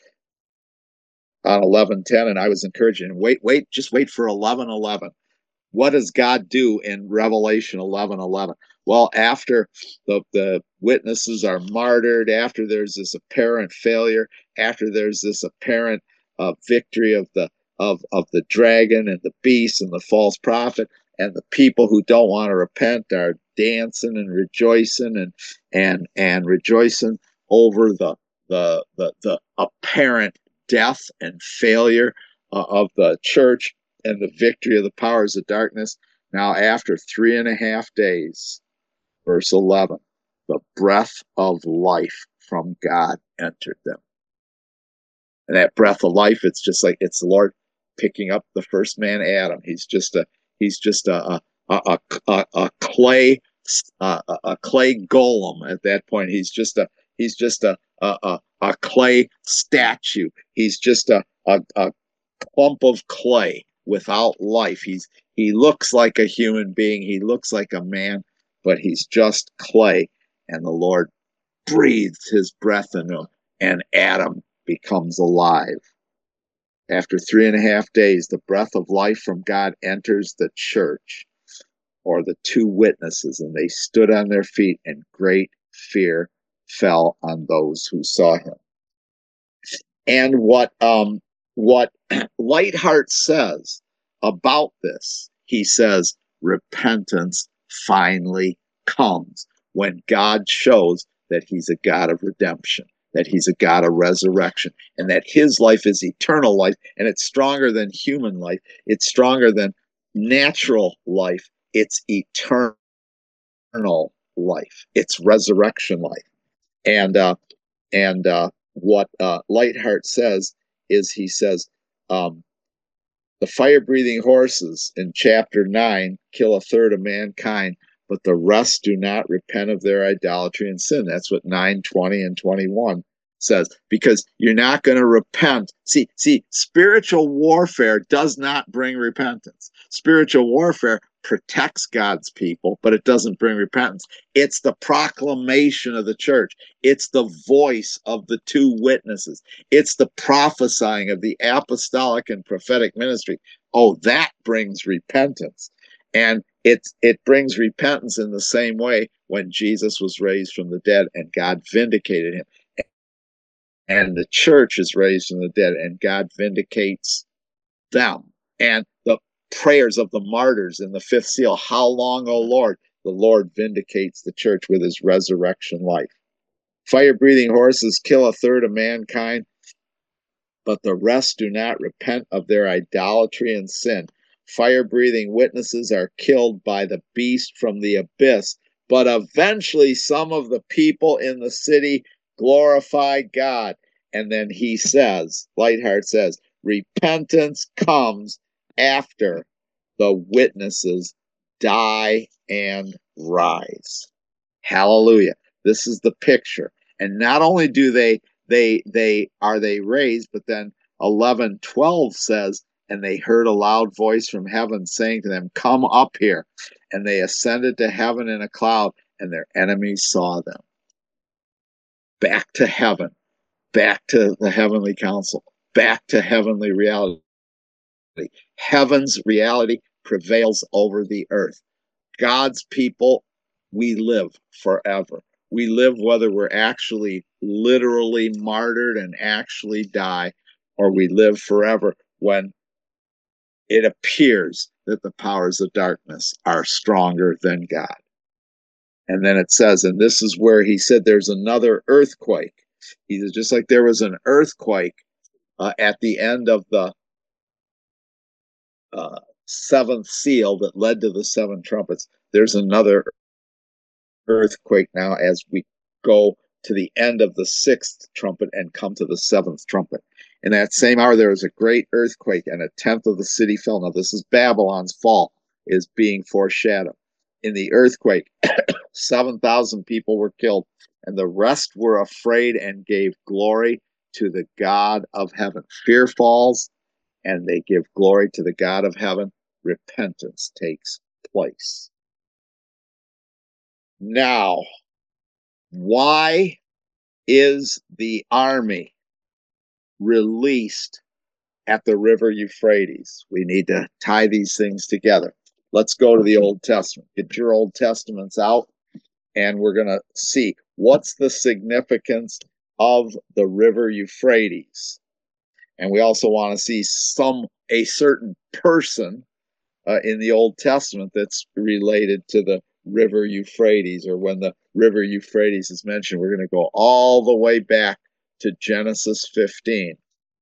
on eleven ten, and I was encouraging, wait, wait, just wait for eleven eleven. What does God do in Revelation eleven eleven? Well, after the, the witnesses are martyred, after there's this apparent failure, after there's this apparent uh, victory of the of, of the dragon and the beast and the false prophet, and the people who don't want to repent are dancing and rejoicing and and and rejoicing over the the the, the apparent death and failure uh, of the church and the victory of the powers of darkness. Now, after three and a half days, verse eleven, the breath of life from God entered them. And that breath of life, it's just like it's the Lord picking up the first man, Adam. He's just a he's just a a a, a, a clay a, a clay golem at that point. He's just a he's just a a, a clay statue. He's just a, a, a clump of clay without life. He's he looks like a human being. He looks like a man, but he's just clay. And the Lord breathes his breath into him, and Adam becomes alive. After three and a half days, the breath of life from God enters the church, or the two witnesses, and they stood on their feet, and great fear fell on those who saw him. And what um, what Lightheart says about this, he says, repentance finally comes when God shows that he's a God of redemption, that he's a God of resurrection, and that his life is eternal life, and it's stronger than human life. It's stronger than natural life. It's eternal life. It's resurrection life. And uh, and uh, what uh, Lightheart says is, he says, um, the fire-breathing horses in chapter nine kill a third of mankind, but the rest do not repent of their idolatry and sin. That's what nine, twenty, and twenty-one says, because you're not going to repent. See, see, spiritual warfare does not bring repentance. Spiritual warfare protects God's people, but it doesn't bring repentance. It's the proclamation of the church. It's the voice of the two witnesses. It's the prophesying of the apostolic and prophetic ministry. Oh, that brings repentance. And it's, it brings repentance in the same way when Jesus was raised from the dead and God vindicated him. And the church is raised from the dead and God vindicates them. And the prayers of the martyrs in the fifth seal, how long, O Lord? The Lord vindicates the church with his resurrection life. Fire-breathing horses kill a third of mankind, but the rest do not repent of their idolatry and sin. fire-breathing witnesses are killed by the beast from the abyss. But eventually some of the people in the city glorify God. And then he says, Lightheart says, repentance comes after the witnesses die and rise. Hallelujah. This is the picture. And not only do they, they, they, are they raised, but then eleven twelve says, and they heard a loud voice from heaven saying to them, come up here. And they ascended to heaven in a cloud, and their enemies saw them. Back to heaven, back to the heavenly council, back to heavenly reality. Heaven's reality prevails over the earth. God's people, we live forever. We live whether we're actually literally martyred and actually die, or we live forever when it appears that the powers of darkness are stronger than God. And then it says, and this is where he said there's another earthquake. He says, just like there was an earthquake uh, at the end of the uh, seventh seal that led to the seven trumpets, there's another earthquake now as we go to the end of the sixth trumpet and come to the seventh trumpet. In that same hour, there was a great earthquake, and a tenth of the city fell. Now, this is Babylon's fall, is being foreshadowed. In the earthquake, seven thousand people were killed, and the rest were afraid and gave glory to the God of heaven. Fear falls, and they give glory to the God of heaven. Repentance takes place. Now, why is the army released at the river Euphrates? We need to tie these things together. Let's go to the Old Testament. Get your Old Testaments out, and we're going to see what's the significance of the river Euphrates. And we also want to see some a certain person uh, in the Old Testament that's related to the river Euphrates, or when the river Euphrates is mentioned, we're going to go all the way back to Genesis fifteen,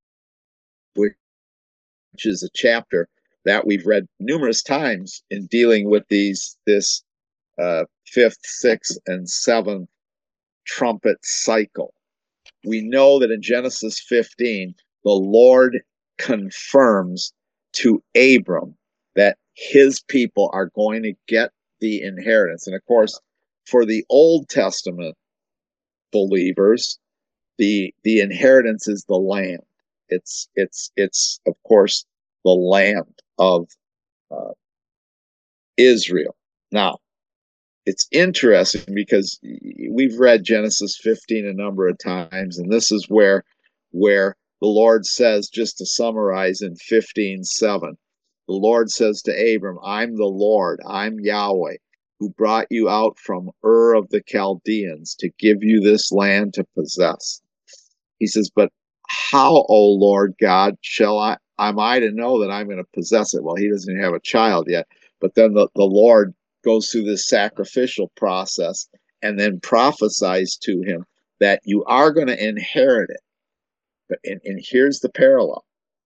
which is a chapter that we've read numerous times in dealing with these this uh, fifth, sixth, and seventh trumpet cycle. We know that in Genesis fifteen, the Lord confirms to Abram that his people are going to get the inheritance. And of course, for the Old Testament believers, the the inheritance is the land. It's it's it's of course the land of uh, Israel. Now, it's interesting because we've read Genesis fifteen a number of times, and this is where where the Lord says, just to summarize in fifteen seven, the Lord says to Abram, I'm the Lord, I'm Yahweh, who brought you out from Ur of the Chaldeans to give you this land to possess. He says, but how, O Lord God, shall I, am I to know that I'm going to possess it? Well, he doesn't even have a child yet. But then the, the Lord goes through this sacrificial process and then prophesies to him that you are going to inherit it. But and, and here's the parallel.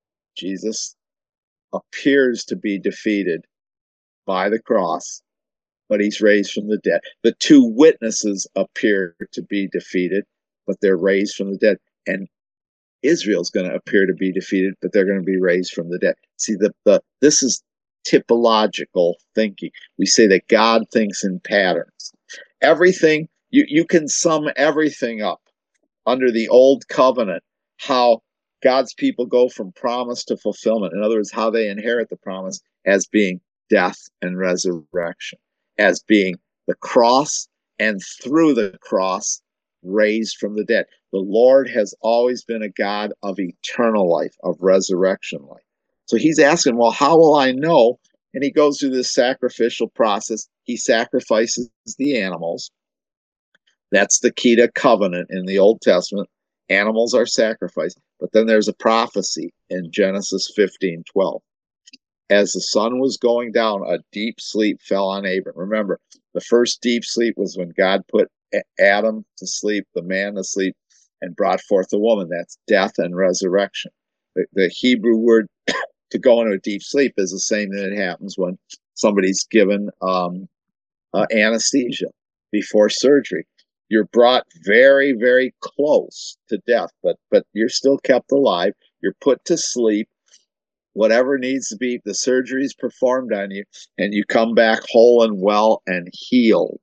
Jesus appears to be defeated by the cross, but he's raised from the dead. The two witnesses appear to be defeated, but they're raised from the dead. And Israel's going to appear to be defeated, but they're going to be raised from the dead. See, the, the this is typological thinking. We say that God thinks in patterns. Everything, you, you can sum everything up under the old covenant, how God's people go from promise to fulfillment. In other words, how they inherit the promise as being death and resurrection, as being the cross, and through the cross, raised from the dead. The Lord has always been a God of eternal life, of resurrection life. So he's asking, well, how will I know? And he goes through this sacrificial process. He sacrifices the animals. That's the key to covenant in the Old Testament. Animals are sacrificed. But then there's a prophecy in Genesis fifteen twelve. As the sun was going down, a deep sleep fell on Abram. Remember, the first deep sleep was when God put Adam to sleep, the man to sleep, and brought forth the woman. That's death and resurrection. The, the Hebrew word to go into a deep sleep is the same thing that happens when somebody's given um, uh, anesthesia before surgery. You're brought very, very close to death, but but you're still kept alive. You're put to sleep. Whatever needs to be, the surgery is performed on you, and you come back whole and well and healed.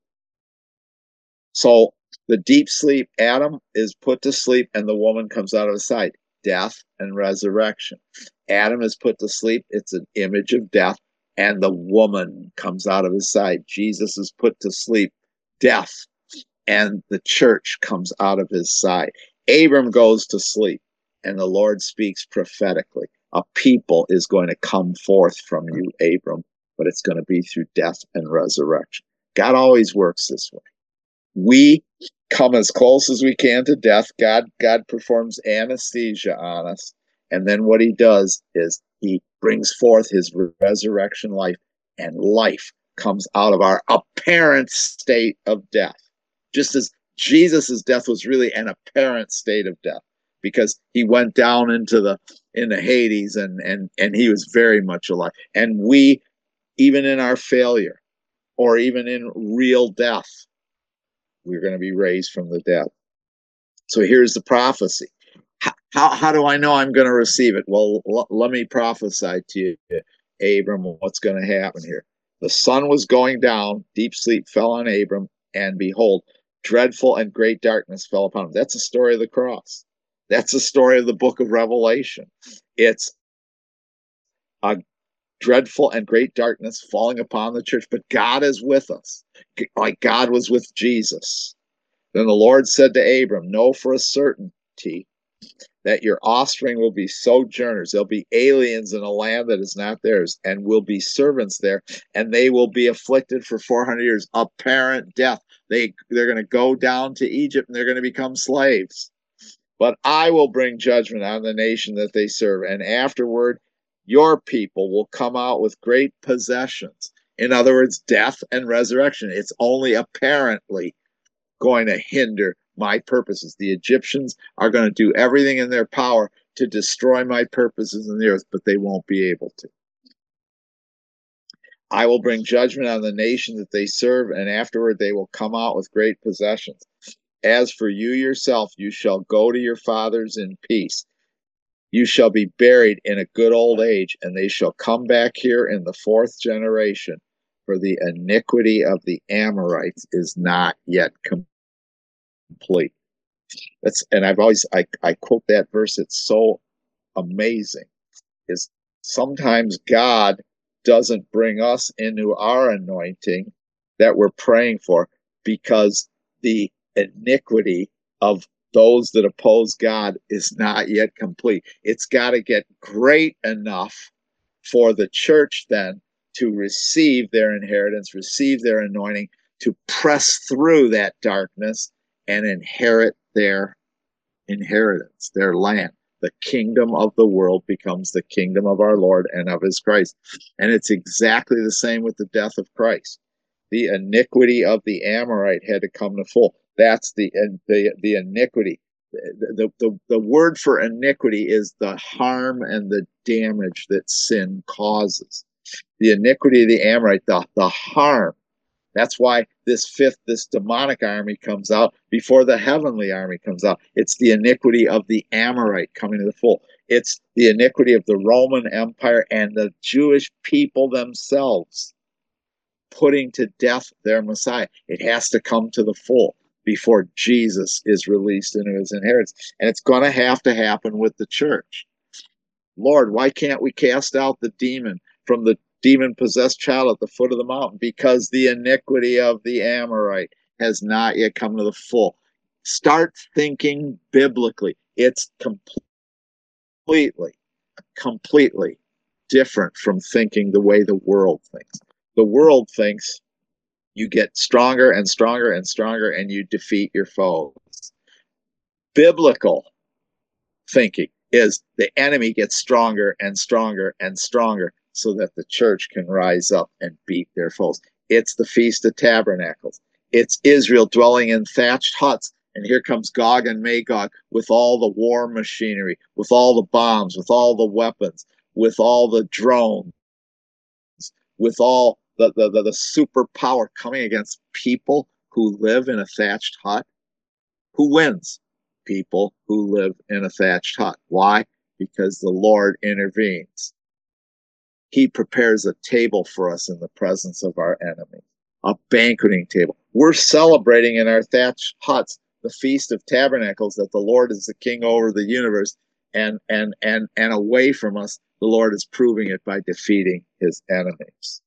So the deep sleep, Adam is put to sleep, and the woman comes out of his side. Death and resurrection. Adam is put to sleep. It's an image of death, and the woman comes out of his side. Jesus is put to sleep. Death, and the church comes out of his side. Abram goes to sleep, and the Lord speaks prophetically. A people is going to come forth from you, Abram, but it's going to be through death and resurrection. God always works this way. We come as close as we can to death. God, God performs anesthesia on us. And then what he does is he brings forth his resurrection life, and life comes out of our apparent state of death. Just as Jesus' death was really an apparent state of death, because he went down into the into Hades and and and he was very much alive. And we, even in our failure, or even in real death, we're going to be raised from the dead. So here's the prophecy. How, how, how do I know I'm going to receive it? Well, l- let me prophesy to you, Abram, what's going to happen here. The sun was going down, deep sleep fell on Abram, and behold, dreadful and great darkness fell upon him. That's the story of the cross. That's the story of the book of Revelation. It's a dreadful and great darkness falling upon the church, but God is with us, like God was with Jesus. Then the Lord said to Abram, know for a certainty that your offspring will be sojourners. They'll be aliens in a land that is not theirs, and will be servants there, and they will be afflicted for four hundred years, apparent death. They, they're going to go down to Egypt, and they're going to become slaves. But I will bring judgment on the nation that they serve, and afterward your people will come out with great possessions. In other words, death and resurrection. It's only apparently going to hinder my purposes. The Egyptians are going to do everything in their power to destroy my purposes in the earth, but they won't be able to. I will bring judgment on the nation that they serve, and afterward they will come out with great possessions. As for you yourself, you shall go to your fathers in peace. You shall be buried in a good old age, and they shall come back here in the fourth generation, for the iniquity of the Amorites is not yet complete. That's, and I've always, I, I quote that verse, it's so amazing, is sometimes God doesn't bring us into our anointing that we're praying for, because the iniquity of those that oppose God is not yet complete. It's got to get great enough for the church then to receive their inheritance, receive their anointing, to press through that darkness and inherit their inheritance, their land. The kingdom of the world becomes the kingdom of our Lord and of his Christ. And it's exactly the same with the death of Christ. The iniquity of the Amorite had to come to full. That's the the, the iniquity. The, the, the word for iniquity is the harm and the damage that sin causes. The iniquity of the Amorite, the, the harm. That's why this fifth, this demonic army comes out before the heavenly army comes out. It's the iniquity of the Amorite coming to the full. It's the iniquity of the Roman Empire and the Jewish people themselves putting to death their Messiah. It has to come to the full before Jesus is released into his inheritance. And it's going to have to happen with the church. Lord, why can't we cast out the demon from the demon-possessed child at the foot of the mountain? Because the iniquity of the Amorite has not yet come to the full. Start thinking biblically. It's completely, completely different from thinking the way the world thinks. The world thinks you get stronger and stronger and stronger and you defeat your foes. Biblical thinking is the enemy gets stronger and stronger and stronger so that the church can rise up and beat their foes. It's the Feast of Tabernacles. It's Israel dwelling in thatched huts, and here comes Gog and Magog with all the war machinery, with all the bombs, with all the weapons, with all the drones, with all the, the, the, the superpower coming against people who live in a thatched hut, who wins? People who live in a thatched hut. Why? Because the Lord intervenes. He prepares a table for us in the presence of our enemies, a banqueting table. We're celebrating in our thatched huts the Feast of Tabernacles, that the Lord is the king over the universe, and and and and away from us, the Lord is proving it by defeating his enemies.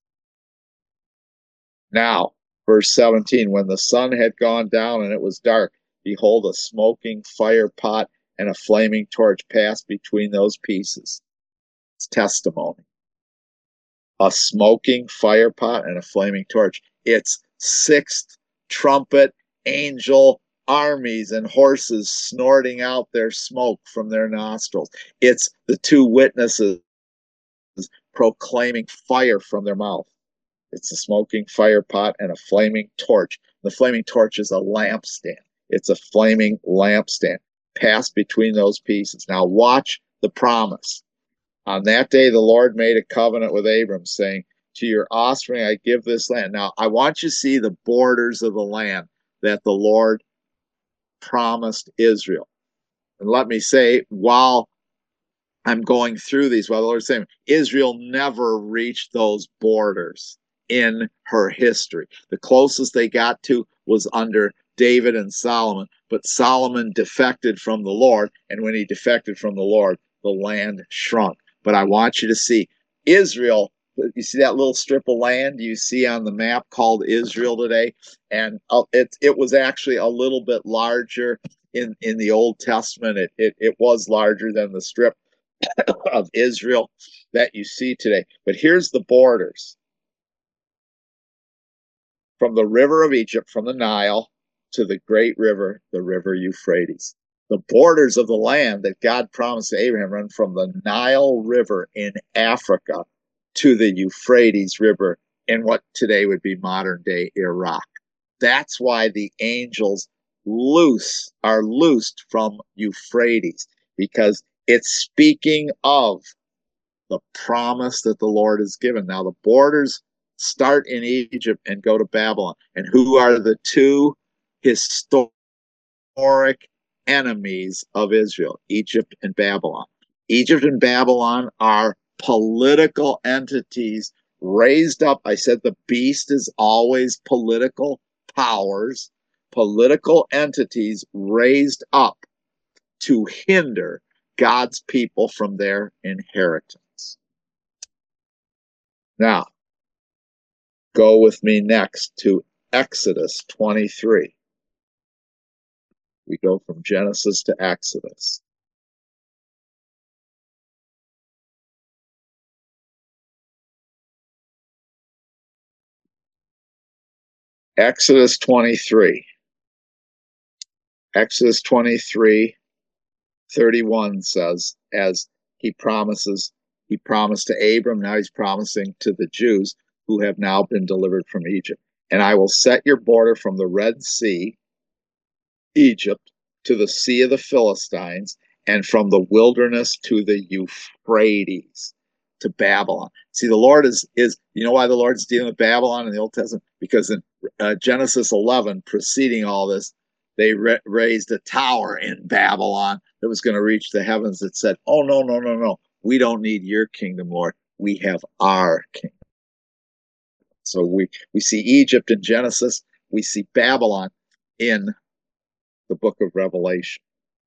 Now, verse seventeen, when the sun had gone down and it was dark, behold, a smoking fire pot and a flaming torch passed between those pieces. It's testimony. A smoking fire pot and a flaming torch. It's sixth trumpet angel armies and horses snorting out their smoke from their nostrils. It's the two witnesses proclaiming fire from their mouth. It's a smoking fire pot and a flaming torch. The flaming torch is a lampstand. It's a flaming lampstand passed between those pieces. Now watch the promise. On that day, the Lord made a covenant with Abram, saying, to your offspring, I give this land. Now, I want you to see the borders of the land that the Lord promised Israel. And let me say, while I'm going through these, while the Lord's saying, Israel never reached those borders in her history. The closest they got to was under David and Solomon, but Solomon defected from the Lord, and when he defected from the Lord, the land shrunk. But I want you to see Israel. You see that little strip of land you see on the map called Israel today? And it, it was actually a little bit larger in, in the Old Testament. It, it, it was larger than the strip of Israel that you see today. But here's the borders. From the river of Egypt, from the Nile, to the great river, the river Euphrates. The borders of the land that God promised to Abraham run from the Nile River in Africa to the Euphrates River in what today would be modern day Iraq. That's why the angels loose are loosed from Euphrates, because it's speaking of the promise that the Lord has given. Now the borders start in Egypt and go to Babylon. And who are the two historic enemies of Israel? Egypt and Babylon. Egypt and Babylon are political entities raised up. I said the beast is always political powers, political entities raised up to hinder God's people from their inheritance. Now, go with me next to Exodus twenty-three. We go from Genesis to Exodus. Exodus twenty-three. Exodus twenty-three, thirty-one says, as he promises, he promised to Abram, now he's promising to the Jews who have now been delivered from Egypt. And I will set your border from the Red Sea, Egypt, to the Sea of the Philistines, and from the wilderness to the Euphrates, to Babylon. See, the Lord is, is you know why the Lord's dealing with Babylon in the Old Testament? Because in uh, Genesis eleven, preceding all this, they ra- raised a tower in Babylon that was going to reach the heavens that said, oh, no, no, no, no. We don't need your kingdom, Lord. We have our kingdom. So we, we see Egypt in Genesis. We see Babylon in the book of Revelation.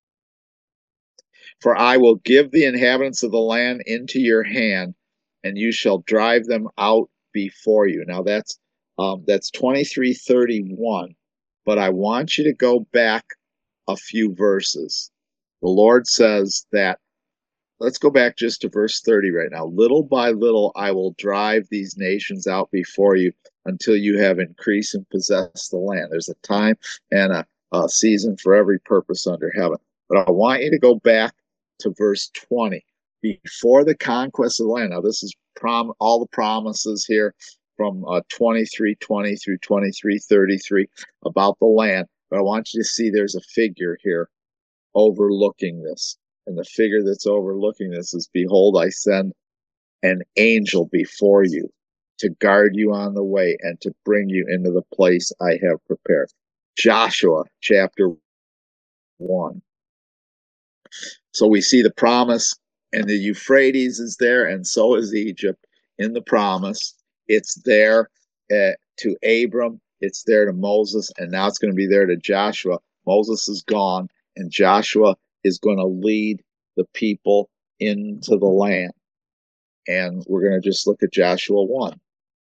For I will give the inhabitants of the land into your hand, and you shall drive them out before you. Now that's um, that's twenty-three thirty-one, but I want you to go back a few verses. The Lord says that, let's go back just to verse thirty right now. Little by little I will drive these nations out before you until you have increased and possessed the land. There's a time and a, a season for every purpose under heaven. But I want you to go back to verse twenty. Before the conquest of the land. Now this is prom all the promises here from uh, twenty-three twenty through twenty-three thirty-three about the land. But I want you to see there's a figure here overlooking this. And the figure that's overlooking this is, behold, I send an angel before you to guard you on the way and to bring you into the place I have prepared. Joshua chapter one. So we see the promise, and the Euphrates is there, and so is Egypt in the promise. It's there uh, to Abram, it's there to Moses, and now it's going to be there to Joshua. Moses is gone, and Joshua is going to lead the people into the land. And we're going to just look at Joshua one.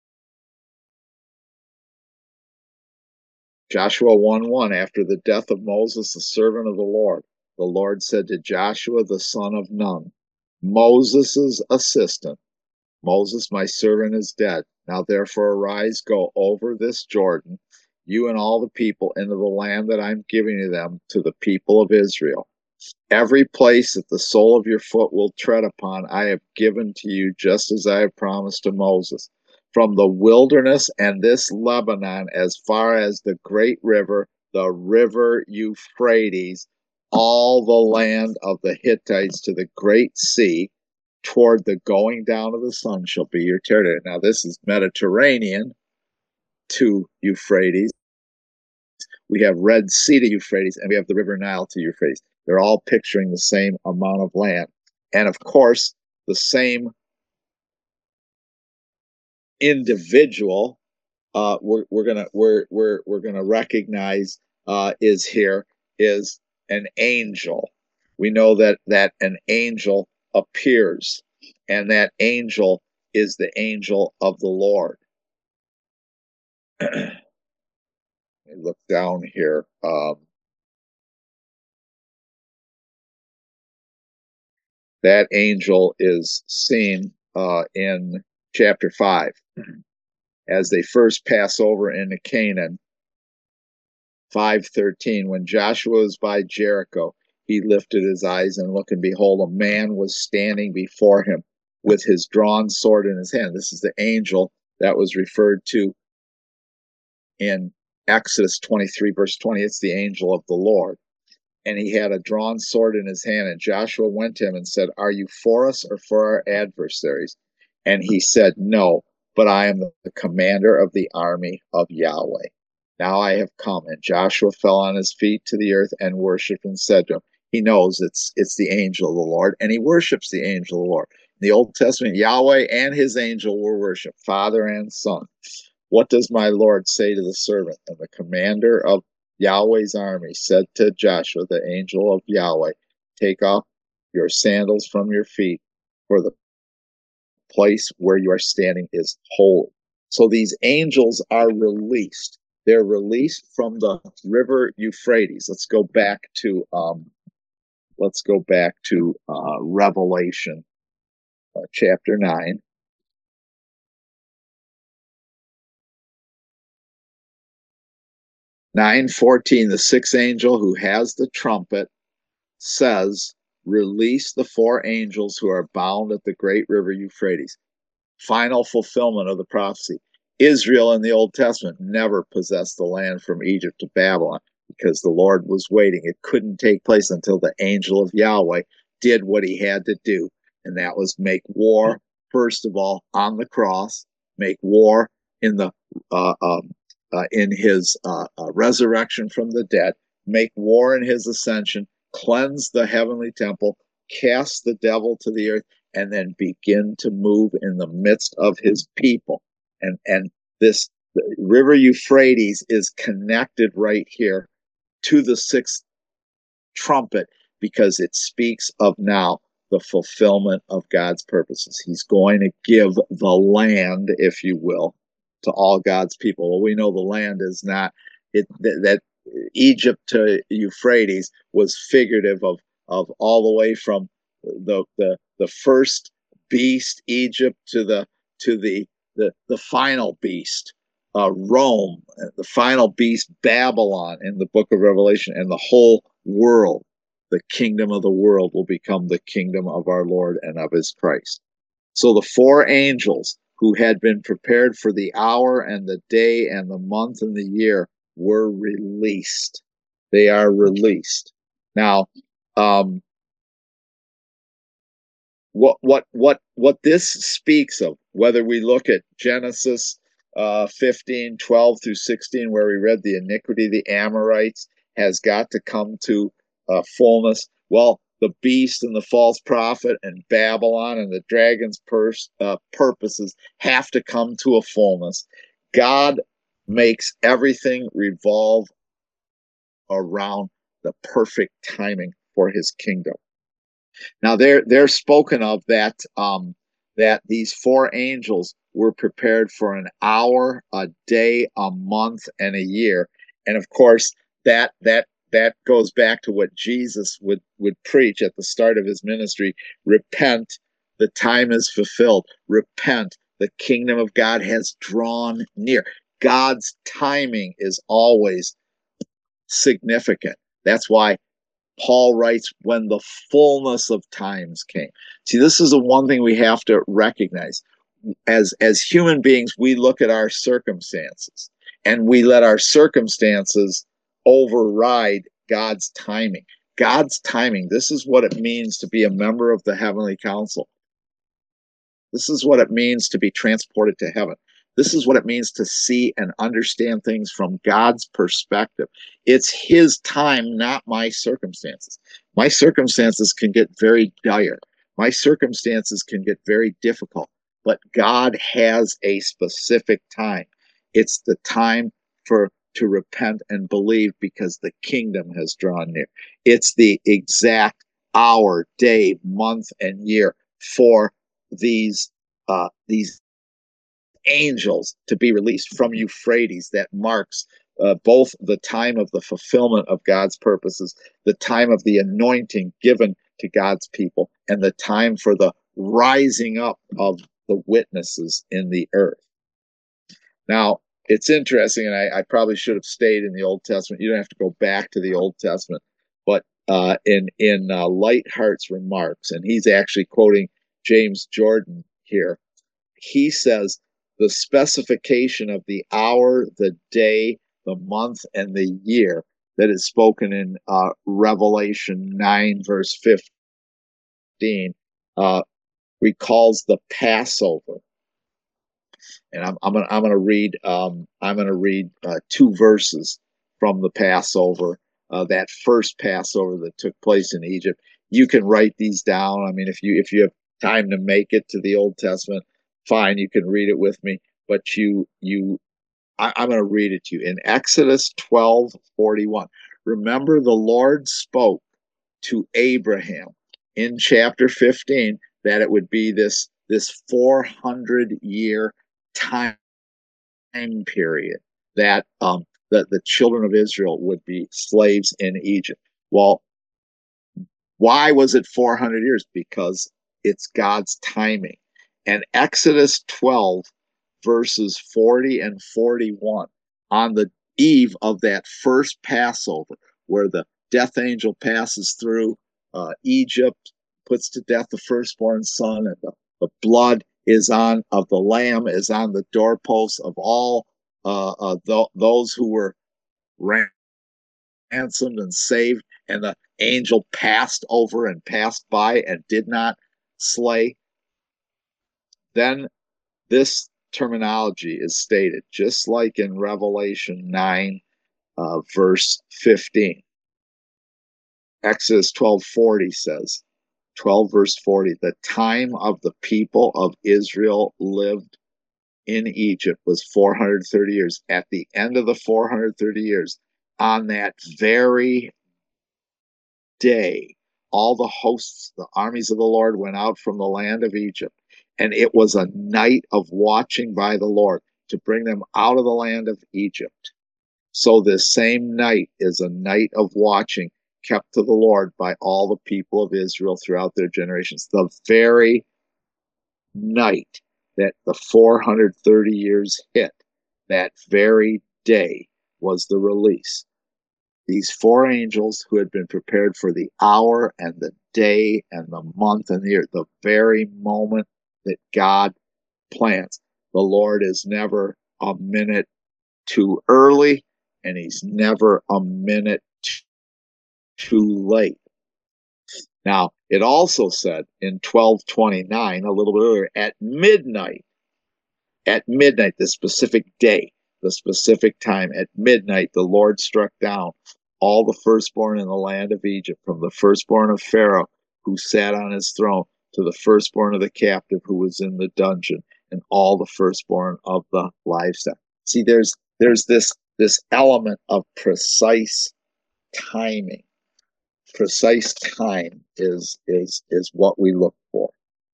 Joshua one one, after the death of Moses, the servant of the Lord, the Lord said to Joshua, the son of Nun, Moses' assistant, Moses, my servant, is dead. Now therefore arise, go over this Jordan, you and all the people, into the land that I'm giving to them, to the people of Israel. Every place that the sole of your foot will tread upon, I have given to you, just as I have promised to Moses. From the wilderness and this Lebanon, as far as the great river, the river Euphrates, all the land of the Hittites to the great sea, toward the going down of the sun shall be your territory. Now, this is Mediterranean to Euphrates. We have Red Sea to Euphrates, and we have the River Nile to Euphrates. They're all picturing the same amount of land. And of course, the same individual uh, we're, we're gonna we're we're we're gonna recognize uh, is here is an angel. We know that that an angel appears, and that angel is the angel of the Lord. Look down here. Um, that angel is seen uh, in chapter five as they first pass over into Canaan. five thirteen, when Joshua was by Jericho, he lifted his eyes and looked, and behold, a man was standing before him with his drawn sword in his hand. This is the angel that was referred to in Exodus twenty-three, verse twenty. It's the angel of the Lord. And he had a drawn sword in his hand, and Joshua went to him and said, Are you for us or for our adversaries? And he said, No, but I am the commander of the army of Yahweh. Now I have come. And Joshua fell on his feet to the earth and worshipped and said to him, he knows it's it's the angel of the Lord, and he worships the angel of the Lord. In the Old Testament, Yahweh and his angel were worshipped, Father and Son. What does my Lord say to the servant? And the commander of Yahweh's army said to Joshua, the angel of Yahweh, take off your sandals from your feet, for the place where you are standing is holy. So these angels are released. They're released from the river Euphrates. Let's go back to um, let's go back to uh, Revelation uh, chapter nine. nine fourteen, the sixth angel who has the trumpet says, release the four angels who are bound at the great river Euphrates. Final fulfillment of the prophecy. Israel in the Old Testament never possessed the land from Egypt to Babylon because the Lord was waiting. It couldn't take place until the angel of Yahweh did what he had to do, and that was make war, first of all, on the cross, make war in the uh, um, uh, in his uh, uh, resurrection from the dead, make war in his ascension, cleanse the heavenly temple, cast the devil to the earth, and then begin to move in the midst of his people. And and this river Euphrates is connected right here to the sixth trumpet because it speaks of now the fulfillment of God's purposes. He's going to give the land, if you will, to all God's people. Well, we know the land is not it that, that Egypt to Euphrates was figurative of of all the way from the the the first beast Egypt to the to the the, the final beast uh, Rome, the final beast Babylon in the book of Revelation, and the whole world, the kingdom of the world will become the kingdom of our Lord and of his Christ. So the four angels who had been prepared for the hour and the day and the month and the year were released. They are released. Now, um, what what what what this speaks of, whether we look at Genesis uh, fifteen, twelve through sixteen, where we read the iniquity of the Amorites has got to come to uh, fullness. Well, the beast and the false prophet and Babylon and the dragon's purse, uh, purposes have to come to a fullness. God makes everything revolve around the perfect timing for his kingdom. Now they're they're spoken of that um, that these four angels were prepared for an hour, a day, a month, and a year. And of course, that that that goes back to what Jesus would would preach at the start of his ministry: repent, the time is fulfilled. Repent, the kingdom of God has drawn near. God's timing is always significant. That's why Paul writes, when the fullness of times came. See, this is the one thing we have to recognize. As, as human beings, we look at our circumstances and we let our circumstances override God's timing. God's timing, this is what it means to be a member of the heavenly council. This is what it means to be transported to heaven. This is what it means to see and understand things from God's perspective. It's his time, not my circumstances. My circumstances can get very dire. My circumstances can get very difficult, but God has a specific time. It's the time for to repent and believe, because the kingdom has drawn near. It's the exact hour, day, month, and year for these uh, these angels to be released from Euphrates. That marks uh, both the time of the fulfillment of God's purposes, the time of the anointing given to God's people, and the time for the rising up of the witnesses in the earth. Now, it's interesting, and I, I probably should have stayed in the Old Testament. You don't have to go back to the Old Testament, but uh, in in uh, Lightheart's remarks, and he's actually quoting James Jordan here, he says the specification of the hour, the day, the month, and the year that is spoken in uh, Revelation nine, verse fifteen, uh, recalls the Passover. And I'm I'm gonna I'm gonna read um, I'm gonna read uh, two verses from the Passover, uh, that first Passover that took place in Egypt. You can write these down. I mean, if you if you have time to make it to the Old Testament, fine, you can read it with me. But you you I, I'm gonna read it to you in Exodus twelve forty-one. Remember, the Lord spoke to Abraham in chapter fifteen that it would be this this four hundred year time period that um, that the children of Israel would be slaves in Egypt. Well, why was it four hundred years? Because it's God's timing. And Exodus twelve, verses forty and forty-one, on the eve of that first Passover, where the death angel passes through uh, Egypt, puts to death the firstborn son, and the, the blood is on of the lamb is on the doorposts of all uh, uh, th- those who were ransomed and saved, and the angel passed over and passed by and did not slay. Then this terminology is stated, just like in Revelation nine, uh, verse fifteen. Exodus twelve forty says, twelve verse forty, the time of the people of Israel lived in Egypt was four hundred thirty years. At the end of the four hundred thirty years, on that very day, all the hosts, the armies of the Lord, went out from the land of Egypt. And it was a night of watching by the Lord to bring them out of the land of Egypt. So this same night is a night of watching kept to the Lord by all the people of Israel throughout their generations. The very night that the four hundred thirty years hit, that very day was the release. These four angels who had been prepared for the hour and the day and the month and the year, the very moment that God plans. The Lord is never a minute too early, and he's never a minute too late. Now, it also said in twelve twenty-nine, a little bit earlier, at midnight, at midnight, the specific day, the specific time, at midnight, the Lord struck down all the firstborn in the land of Egypt, from the firstborn of Pharaoh who sat on his throne to the firstborn of the captive who was in the dungeon, and all the firstborn of the livestock. See, there's there's this this element of precise timing. Precise time is is is what we look for.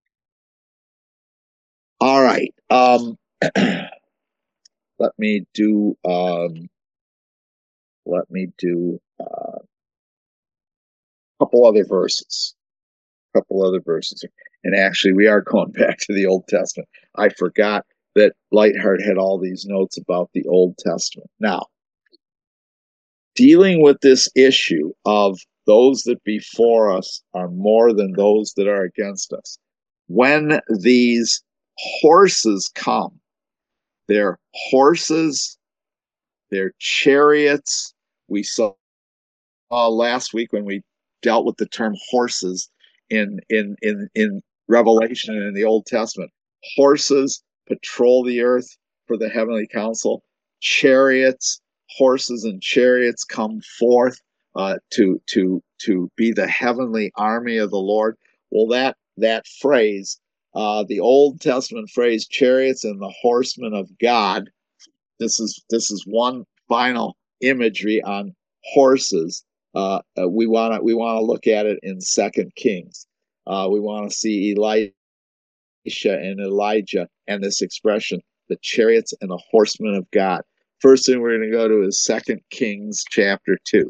All right. Um, let me do. Um, let me do uh, a couple other verses. A couple other verses, and actually, we are going back to the Old Testament. I forgot that Lightheart had all these notes about the Old Testament. Now, dealing with this issue of those that before us are more than those that are against us. When these horses come, they're horses, they're chariots. We saw uh, last week when we dealt with the term horses in in in in Revelation and in the Old Testament. Horses patrol the earth for the heavenly council. Chariots, horses and chariots come forth uh, to to to be the heavenly army of the Lord. Well, that that phrase, uh, the Old Testament phrase, chariots and the horsemen of God. This is this is one final imagery on horses. Uh, uh, we want to we want to look at it in Second Kings. Uh, we want to see Elisha and Elijah and this expression, the chariots and the horsemen of God. First thing we're going to go to is Second Kings chapter two.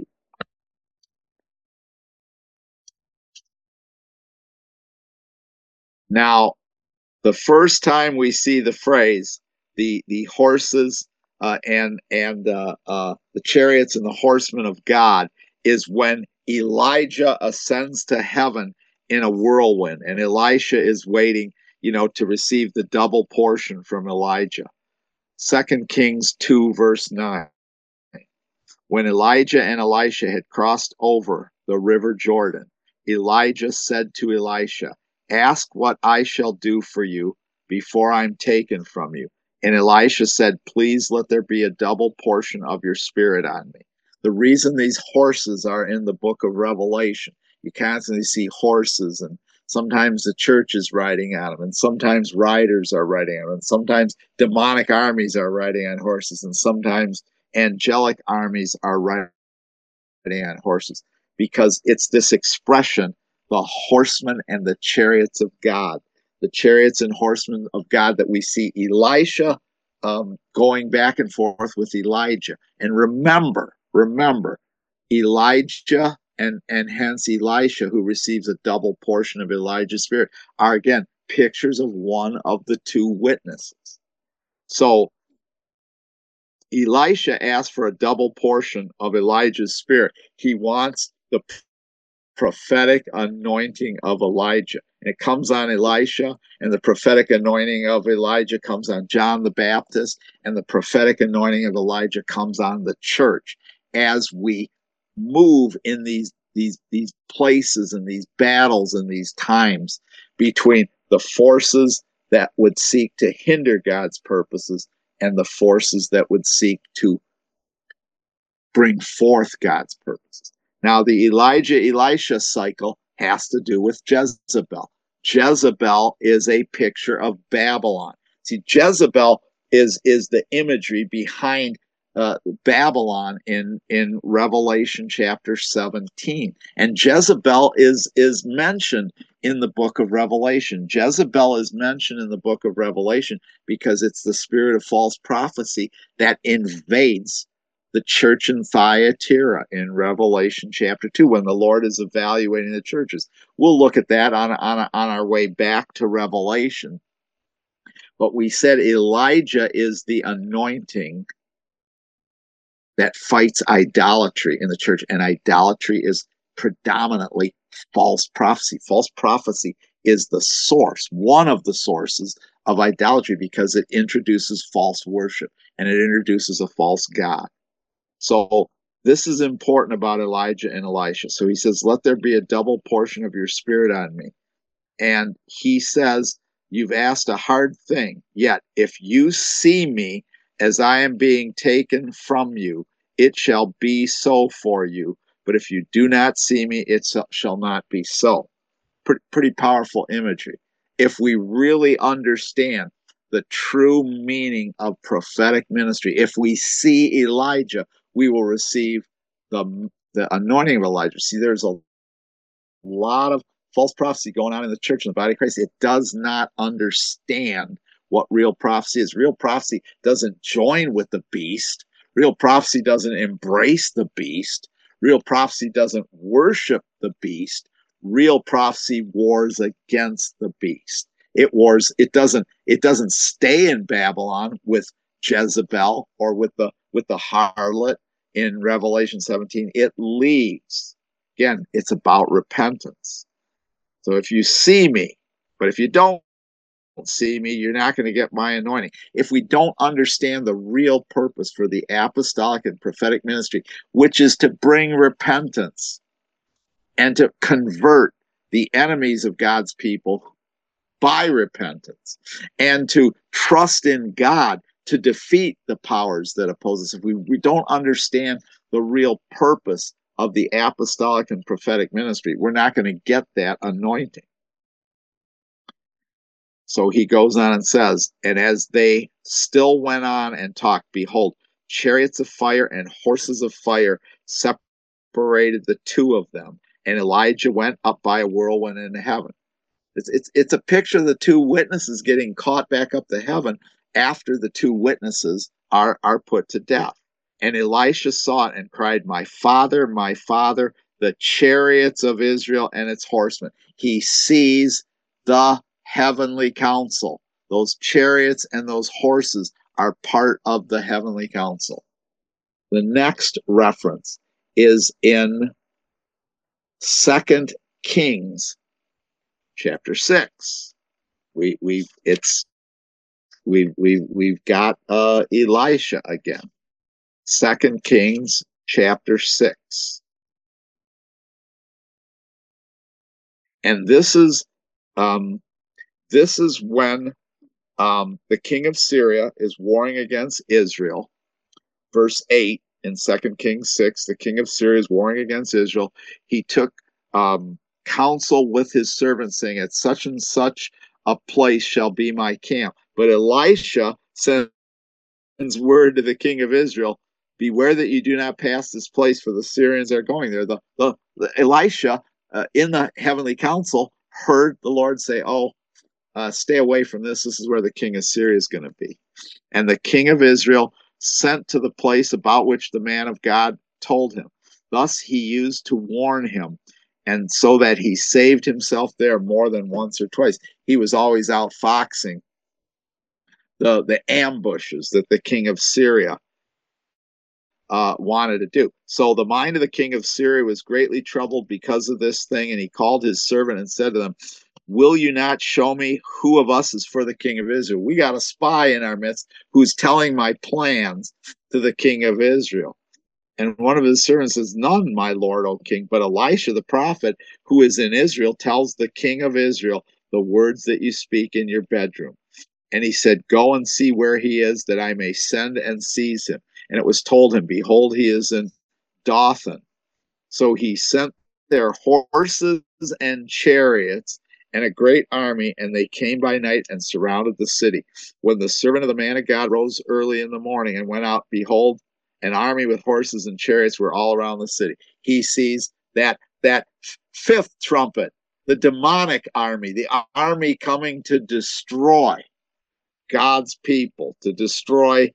Now, the first time we see the phrase, the the horses uh, and and uh, uh, the chariots and the horsemen of God, is when Elijah ascends to heaven in a whirlwind, and Elisha is waiting, you know, to receive the double portion from Elijah. Second Kings two, verse nine. When Elijah and Elisha had crossed over the river Jordan, Elijah said to Elisha, "Ask what I shall do for you before I'm taken from you." And Elisha said, "Please let there be a double portion of your spirit on me." The reason these horses are in the book of Revelation, you constantly see horses, and sometimes the church is riding on them, and sometimes riders are riding on them, and sometimes demonic armies are riding on horses, and sometimes angelic armies are riding on horses, because it's this expression, the horsemen and the chariots of God, the chariots and horsemen of God, that we see Elisha um, going back and forth with Elijah. And remember, remember, Elijah and, and hence Elisha, who receives a double portion of Elijah's spirit, are again pictures of one of the two witnesses. So Elisha asked for a double portion of Elijah's spirit. He wants the prophetic anointing of Elijah. And it comes on Elisha, and the prophetic anointing of Elijah comes on John the Baptist, and the prophetic anointing of Elijah comes on the church as we move in these these these places and these battles and these times between the forces that would seek to hinder God's purposes and the forces that would seek to bring forth God's purposes. Now, the Elijah-Elisha cycle has to do with Jezebel. Jezebel is a picture of Babylon. See, Jezebel is, is the imagery behind uh, Babylon in, in Revelation chapter seventeen. And Jezebel is, is mentioned in the book of Revelation. Jezebel is mentioned in the book of Revelation because it's the spirit of false prophecy that invades the church in Thyatira in Revelation chapter two, when the Lord is evaluating the churches. We'll look at that on, on, on our way back to Revelation. But we said Elijah is the anointing that fights idolatry in the church, and idolatry is predominantly false prophecy. False prophecy is the source, one of the sources of idolatry, because it introduces false worship and it introduces a false god. So This is important about Elijah and Elisha. So he says, let there be a double portion of your spirit on me. And he says, you've asked a hard thing, yet if you see me as I am being taken from you, it shall be so for you. But if you do not see me, it shall not be so. Pretty, pretty powerful imagery. If we really understand the true meaning of prophetic ministry, if we see Elijah, we will receive the, the anointing of Elijah. See, there's a lot of false prophecy going on in the church and the body of Christ. It does not understand what real prophecy is. Real prophecy doesn't join with the beast. Real prophecy doesn't embrace the beast. Real prophecy doesn't worship the beast. Real prophecy wars against the beast. It wars, it doesn't, it doesn't stay in Babylon with Jezebel or with the with the harlot in Revelation seventeen. It leaves. Again, it's about repentance. So if you see me, but if you don't see me, you're not going to get my anointing. If we don't understand the real purpose for the apostolic and prophetic ministry, which is to bring repentance and to convert the enemies of God's people by repentance, and to trust in God to defeat the powers that oppose us, if we, we don't understand the real purpose of the apostolic and prophetic ministry, we're not going to get that anointing. So he goes on and says, and as they still went on and talked, behold, chariots of fire and horses of fire separated the two of them, and Elijah went up by a whirlwind into heaven. It's, it's, it's a picture of the two witnesses getting caught back up to heaven after the two witnesses are, are put to death. And Elisha saw it and cried, my father, my father, the chariots of Israel and its horsemen. He sees the heavenly council. Those chariots and those horses are part of the heavenly council. The next reference is in Second Kings chapter six. We we it's we we we've got uh Elisha again. Second Kings chapter six. And this is um this is when um the king of Syria is warring against Israel. Verse eight in Second Kings six, the king of Syria is warring against Israel. He took um counsel with his servants, saying, at such and such a place shall be my camp. But Elisha sends word to the king of Israel, beware that you do not pass this place, for the Syrians are going there. The, the, the Elisha uh, in the heavenly council heard the Lord say, oh, uh, stay away from this. This is where the king of Syria is going to be. And the king of Israel sent to the place about which the man of God told him. Thus he used to warn him, and so that he saved himself there more than once or twice. He was always out foxing the, the ambushes that the king of Syria uh, wanted to do. So the mind of the king of Syria was greatly troubled because of this thing, and he called his servant and said to them, will you not show me who of us is for the king of Israel? We got a spy in our midst who's telling my plans to the king of Israel. And one of his servants says, none, my lord, O king, but Elisha the prophet, who is in Israel, tells the king of Israel the words that you speak in your bedroom. And he said, go and see where he is, that I may send and seize him. And it was told him, behold, he is in Dothan. So he sent their horses and chariots and a great army, and they came by night and surrounded the city. When the servant of the man of God rose early in the morning and went out, behold, an army with horses and chariots were all around the city. He sees that that fifth trumpet, the demonic army, the army coming to destroy God's people, to destroy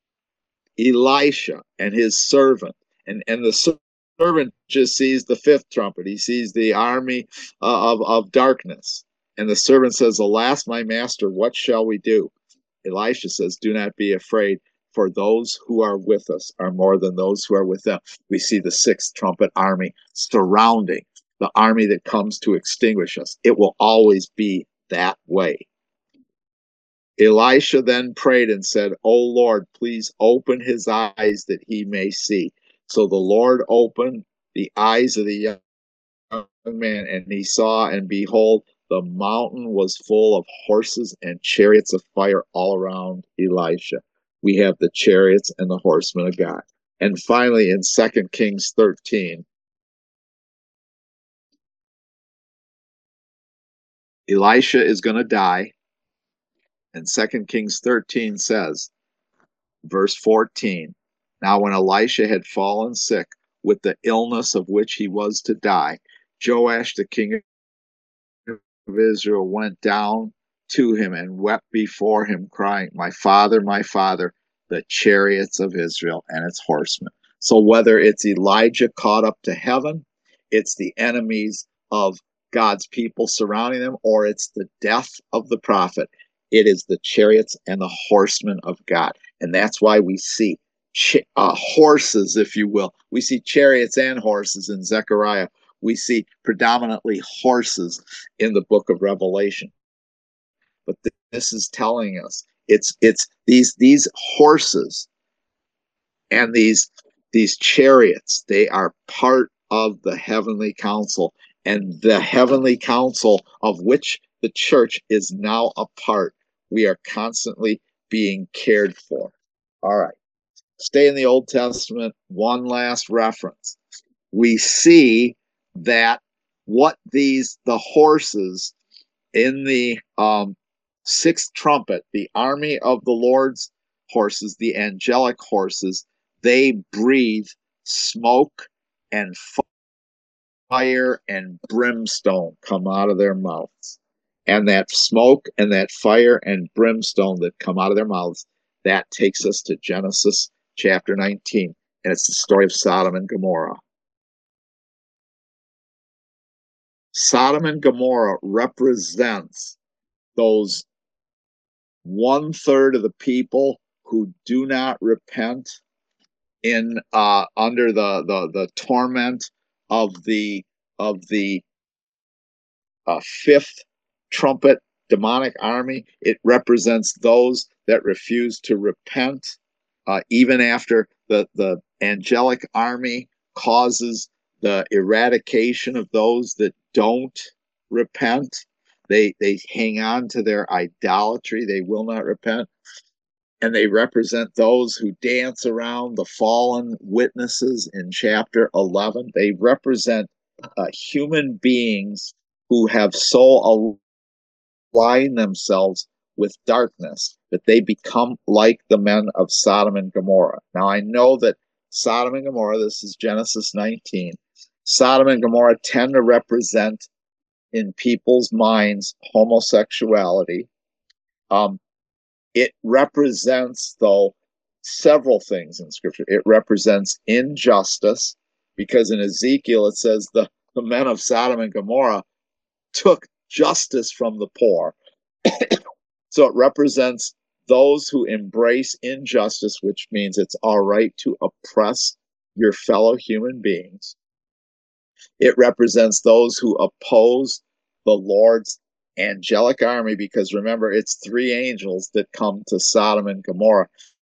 Elisha and his servant. And, and the servant just sees the fifth trumpet. He sees the army uh, of, of darkness. And the servant says, alas, my master, what shall we do? Elisha says, do not be afraid, for those who are with us are more than those who are with them. We see the sixth trumpet army surrounding the army that comes to extinguish us. It will always be that way. Elisha then prayed and said, O Lord, please open his eyes that he may see. So the Lord opened the eyes of the young man, and he saw, and behold, the mountain was full of horses and chariots of fire all around Elisha. We have the chariots and the horsemen of God. And finally, in Second Kings thirteen, Elisha is going to die. And Second Kings thirteen says, verse fourteen, now when Elisha had fallen sick with the illness of which he was to die, Joash the king of Israel went down to him and wept before him, crying, my father, my father, the chariots of Israel and its horsemen. So whether it's Elijah caught up to heaven, it's the enemies of God's people surrounding them, or it's the death of the prophet, it is the chariots and the horsemen of God. And that's why we see ch- uh, horses, if you will. We see chariots and horses in Zechariah. We see predominantly horses in the book of Revelation. But th- this is telling us it's it's these these horses and these these chariots, they are part of the heavenly council, and the heavenly council of which the church is now a part. We are constantly being cared for. All right. Stay in the Old Testament. One last reference. We see that what these the horses in the um, sixth trumpet, the army of the Lord's horses, the angelic horses, they breathe smoke and fire and brimstone come out of their mouths. And that smoke and that fire and brimstone that come out of their mouths, that takes us to Genesis chapter nineteen. And it's the story of Sodom and Gomorrah. Sodom and Gomorrah represents those one third of the people who do not repent in uh, under the, the the torment of the of the uh, fifth trumpet demonic army. It represents those that refuse to repent, uh, even after the the angelic army causes the eradication of those that don't repent. They they hang on to their idolatry. They will not repent. And they represent those who dance around the fallen witnesses in chapter eleven. They represent uh, human beings who have so aligned themselves with darkness that they become like the men of Sodom and Gomorrah. Now, I know that Sodom and Gomorrah, this is Genesis nineteen, Sodom and Gomorrah tend to represent in people's minds homosexuality. Um, it represents, though, several things in Scripture. It represents injustice, because in Ezekiel it says the, the men of Sodom and Gomorrah took justice from the poor. So it represents those who embrace injustice, which means it's all right to oppress your fellow human beings. It represents those who oppose the Lord's angelic army, because remember, it's three angels that come to Sodom and Gomorrah.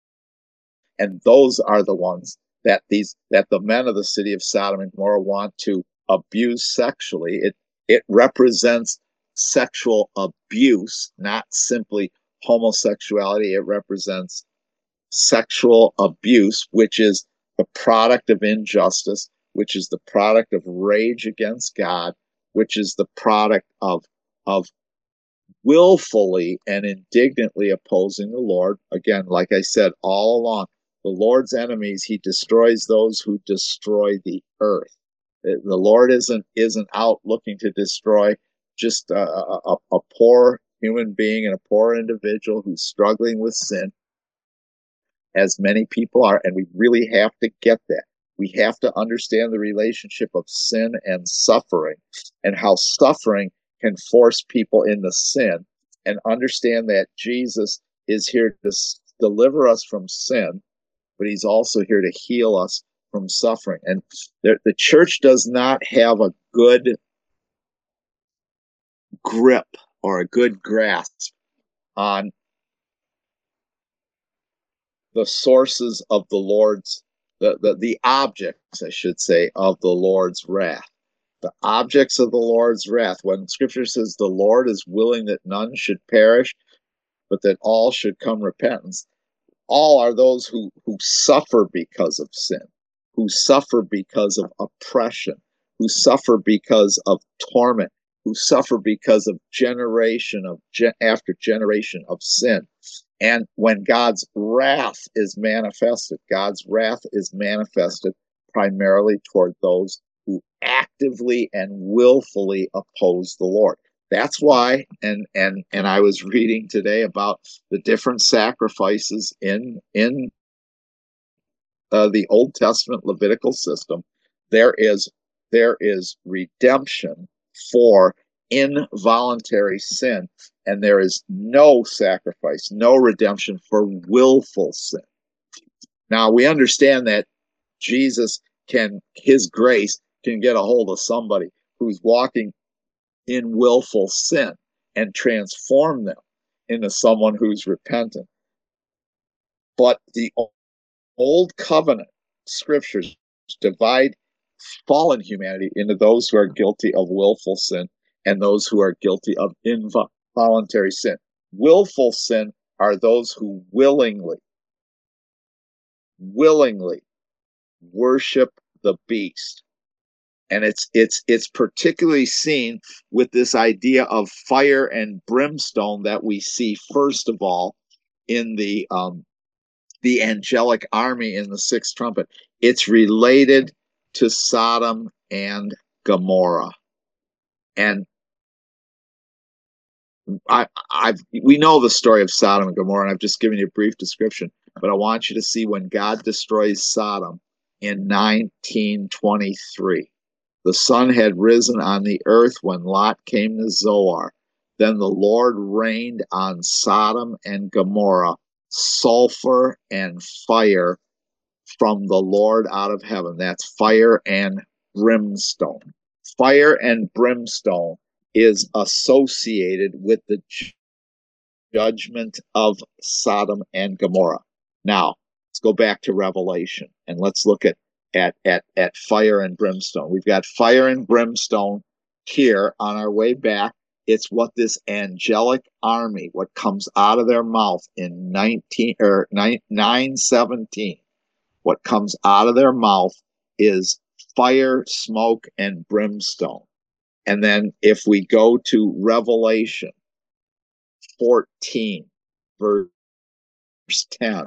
And those are the ones that these that the men of the city of Sodom and Gomorrah want to abuse sexually. It it represents sexual abuse, not simply homosexuality. It represents sexual abuse, which is the product of injustice, which is the product of rage against God, which is the product of of willfully and indignantly opposing the Lord. Again, like I said all along, the Lord's enemies, he destroys those who destroy the earth. The Lord isn't isn't out looking to destroy just a, a, a poor human being and a poor individual who's struggling with sin, as many people are. And we really have to get that. We have to understand the relationship of sin and suffering, and how suffering can force people into sin, and understand that Jesus is here to deliver us from sin, but he's also here to heal us from suffering. And the, the church does not have a good grip or a good grasp on the sources of the Lord's the, the, the objects, I should say, of the Lord's wrath. The objects of the Lord's wrath. When Scripture says the Lord is willing that none should perish, but that all should come repentance, all are those who, who suffer because of sin, who suffer because of oppression, who suffer because of torment, who suffer because of generation of ge- after generation of sin. And when God's wrath is manifested, God's wrath is manifested primarily toward those who actively and willfully oppose the Lord. That's why, and and and I was reading today about the different sacrifices in in uh, the Old Testament Levitical system. There is there is redemption for involuntary sin, and there is no sacrifice, no redemption for willful sin. Now we understand that Jesus can, his grace can get a hold of somebody who's walking in willful sin and transform them into someone who's repentant. But the Old Covenant scriptures divide fallen humanity into those who are guilty of willful sin and those who are guilty of involuntary sin. Willful sin are those who willingly, willingly worship the beast. And it's it's it's particularly seen with this idea of fire and brimstone that we see first of all in the um, the angelic army in the sixth trumpet. It's related to Sodom and Gomorrah, and I, I've we know the story of Sodom and Gomorrah, and I've just given you a brief description. But I want you to see when God destroys Sodom in nineteen twenty-three. The sun had risen on the earth when Lot came to Zoar. Then the Lord rained on Sodom and Gomorrah sulfur and fire from the Lord out of heaven. That's fire and brimstone. Fire and brimstone is associated with the judgment of Sodom and Gomorrah. Now, let's go back to Revelation and let's look at at at at fire and brimstone. We've got fire and brimstone here on our way back. It's what this angelic army, what comes out of their mouth in nineteen or nine seventeen, what comes out of their mouth is fire, smoke, and brimstone. And then if we go to Revelation fourteen, verse ten.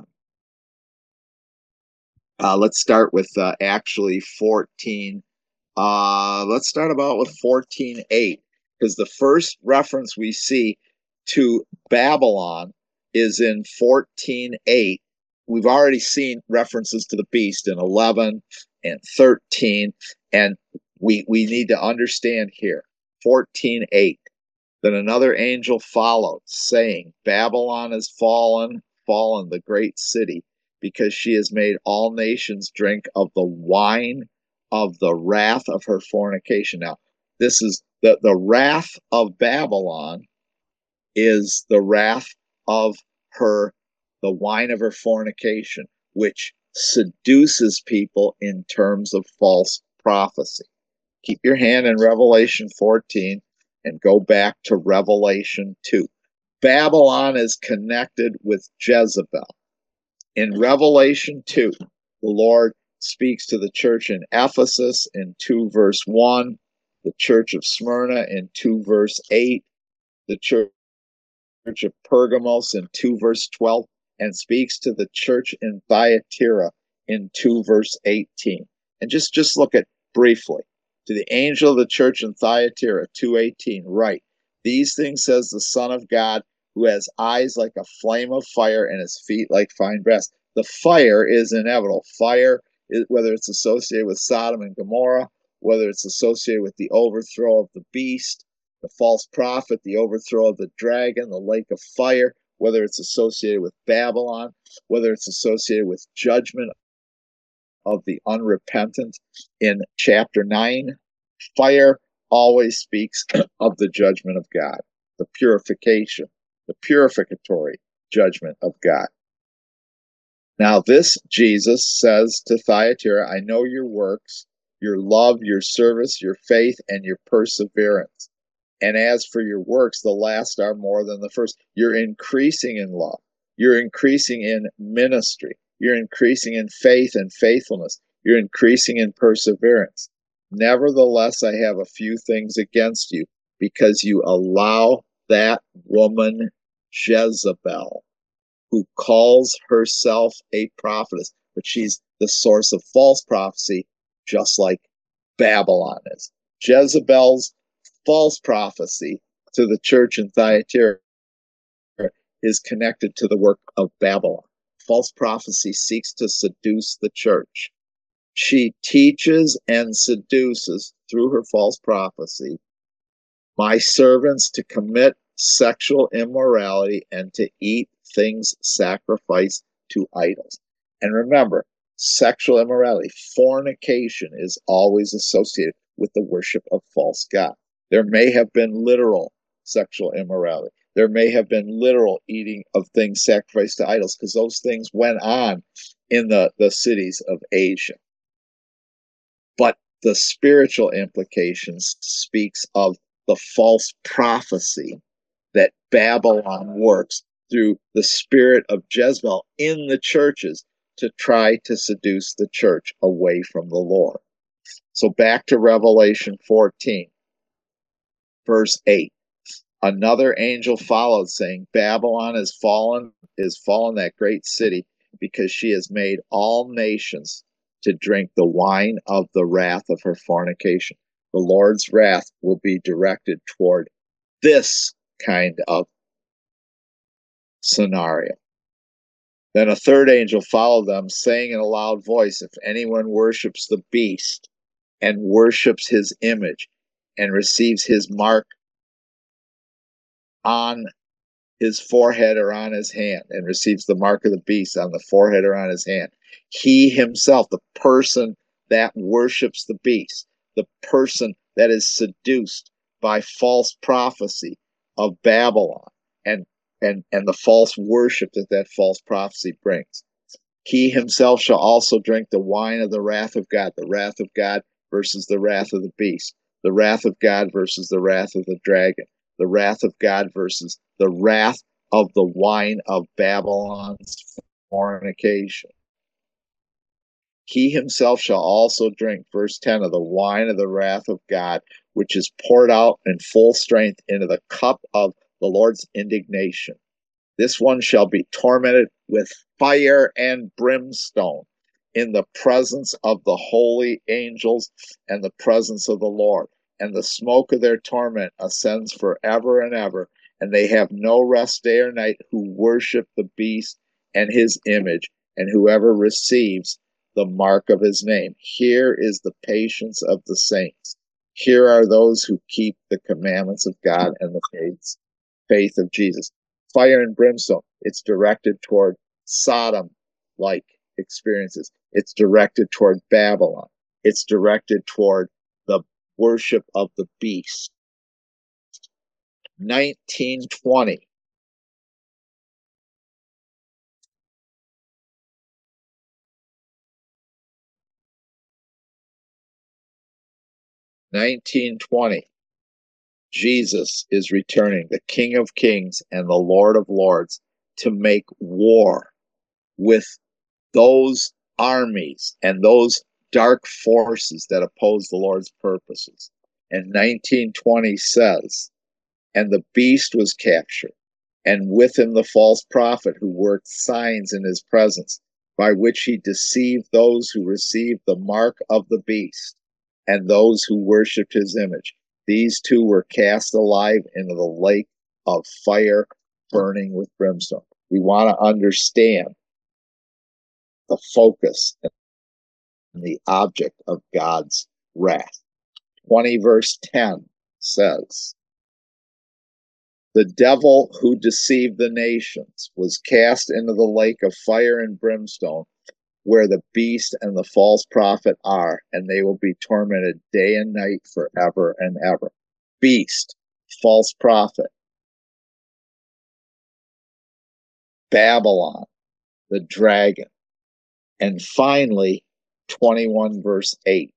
Uh, let's start with uh, actually fourteen. Uh, let's start about with fourteen eight, because the first reference we see to Babylon is in fourteen eight. We've already seen references to the beast in eleven and thirteen, and we we need to understand here fourteen eight. Then another angel followed, saying, Babylon is fallen, fallen, the great city, because she has made all nations drink of the wine of the wrath of her fornication. Now, this is the, the wrath of Babylon is the wrath of her, the wine of her fornication, which seduces people in terms of false prophecy. Keep your hand in Revelation fourteen and go back to Revelation two. Babylon is connected with Jezebel. In Revelation two, the Lord speaks to the church in Ephesus in two verse one, the church of Smyrna in two verse eight, the church of Pergamos in two verse twelve, and speaks to the church in Thyatira in two verse eighteen. And just, just look at briefly. To the angel of the church in Thyatira, two eighteen, write, these things says the Son of God, who has eyes like a flame of fire and his feet like fine brass. The fire is inevitable. Fire, is, whether it's associated with Sodom and Gomorrah, whether it's associated with the overthrow of the beast, the false prophet, the overthrow of the dragon, the lake of fire, whether it's associated with Babylon, whether it's associated with judgment of the unrepentant in chapter nine, fire always speaks of the judgment of God, the purification, the purificatory judgment of God. Now, this Jesus says to Thyatira, I know your works, your love, your service, your faith, and your perseverance. And as for your works, the last are more than the first. You're increasing in love. You're increasing in ministry. You're increasing in faith and faithfulness. You're increasing in perseverance. Nevertheless, I have a few things against you because you allow that woman Jezebel, who calls herself a prophetess, but she's the source of false prophecy, just like Babylon is. Jezebel's false prophecy to the church in Thyatira is connected to the work of Babylon. False prophecy seeks to seduce the church. She teaches and seduces through her false prophecy my servants to commit sexual immorality and to eat things sacrificed to idols. And remember, sexual immorality, fornication, is always associated with the worship of false gods. There may have been literal sexual immorality. There may have been literal eating of things sacrificed to idols, because those things went on in the, the cities of Asia. But the spiritual implications speaks of the false prophecy that Babylon works through the spirit of Jezebel in the churches to try to seduce the church away from the Lord. So back to Revelation fourteen, verse eight. Another angel followed, saying, Babylon is fallen, is fallen, that great city, because she has made all nations to drink the wine of the wrath of her fornication. The Lord's wrath will be directed toward this kind of scenario. Then a third angel followed them, saying in a loud voice, if anyone worships the beast and worships his image and receives his mark on his forehead or on his hand, and receives the mark of the beast on the forehead or on his hand, he himself, the person that worships the beast, the person that is seduced by false prophecy of Babylon and and and the false worship that that false prophecy brings, he himself shall also drink the wine of the wrath of God. The wrath of God versus the wrath of the beast. The wrath of God versus the wrath of the dragon. The wrath of God versus the wrath of the wine of Babylon's fornication. He himself shall also drink, verse ten, of the wine of the wrath of God, which is poured out in full strength into the cup of the Lord's indignation. This one shall be tormented with fire and brimstone in the presence of the holy angels and the presence of the Lord. And the smoke of their torment ascends forever and ever. And they have no rest day or night who worship the beast and his image, and whoever receives the mark of his name. Here is the patience of the saints. Here are those who keep the commandments of God and the faith, faith of Jesus. Fire and brimstone, it's directed toward Sodom-like experiences. It's directed toward Babylon. It's directed toward the worship of the beast. nineteen twenty. nineteen twenty. Jesus is returning, the King of Kings and the Lord of Lords, to make war with those armies and those dark forces that oppose the Lord's purposes. And nineteen twenty says, and the beast was captured, and with him the false prophet who worked signs in his presence, by which he deceived those who received the mark of the beast and those who worshipped his image. These two were cast alive into the lake of fire burning with brimstone. We want to understand the focus and the object of God's wrath. twenty verse ten says, the devil who deceived the nations was cast into the lake of fire and brimstone, where the beast and the false prophet are, and they will be tormented day and night forever and ever. Beast, false prophet, Babylon, the dragon, And finally, twenty-one verse eight.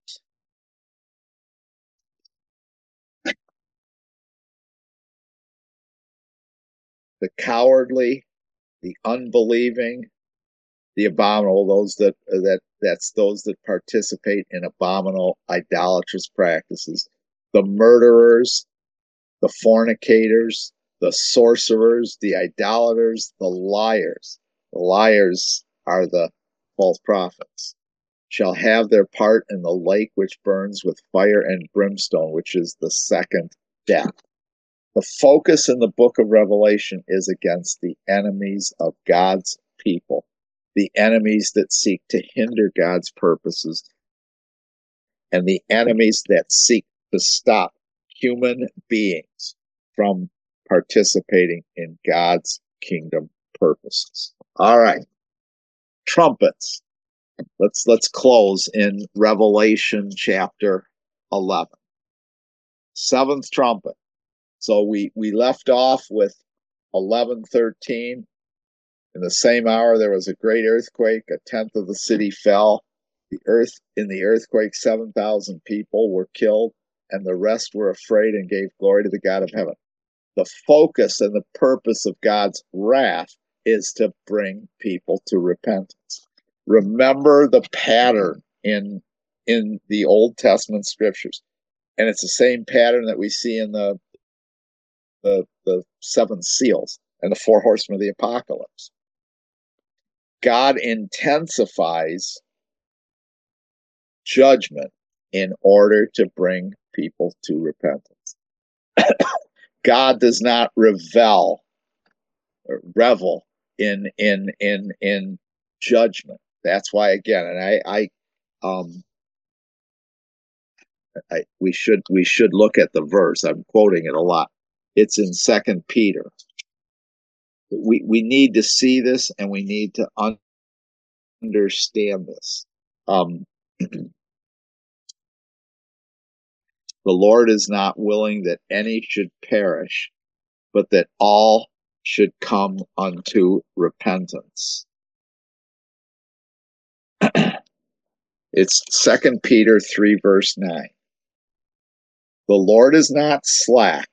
The cowardly, the unbelieving, the abominable, those that that that's those that participate in abominable idolatrous practices, the murderers, the fornicators, the sorcerers, the idolaters, the liars. The liars are the false prophets, shall have their part in the lake which burns with fire and brimstone, which is the second death. The focus in the book of Revelation is against the enemies of God's people, the enemies that seek to hinder God's purposes, and the enemies that seek to stop human beings from participating in God's kingdom purposes. All right. Trumpets. Let's let's close in Revelation chapter eleven. Seventh trumpet. So we we left off with eleven thirteen. In the same hour there was a great earthquake, a tenth of the city fell. The earth in the earthquake seven thousand people were killed, and the rest were afraid and gave glory to the God of heaven. The focus and the purpose of God's wrath is to bring people to repentance. Remember the pattern in in the Old Testament scriptures, and it's the same pattern that we see in the the, the seven seals and the four horsemen of the apocalypse. God intensifies judgment in order to bring people to repentance. God does not revel or revel in in in in judgment. That's why, again, and I, I um I, we should we should look at the verse. I'm quoting it a lot. It's in Second Peter. We we need to see this, and we need to un- understand this. Um, the Lord is not willing that any should perish, but that all should come unto repentance. It's Second Peter three, verse nine. The Lord is not slack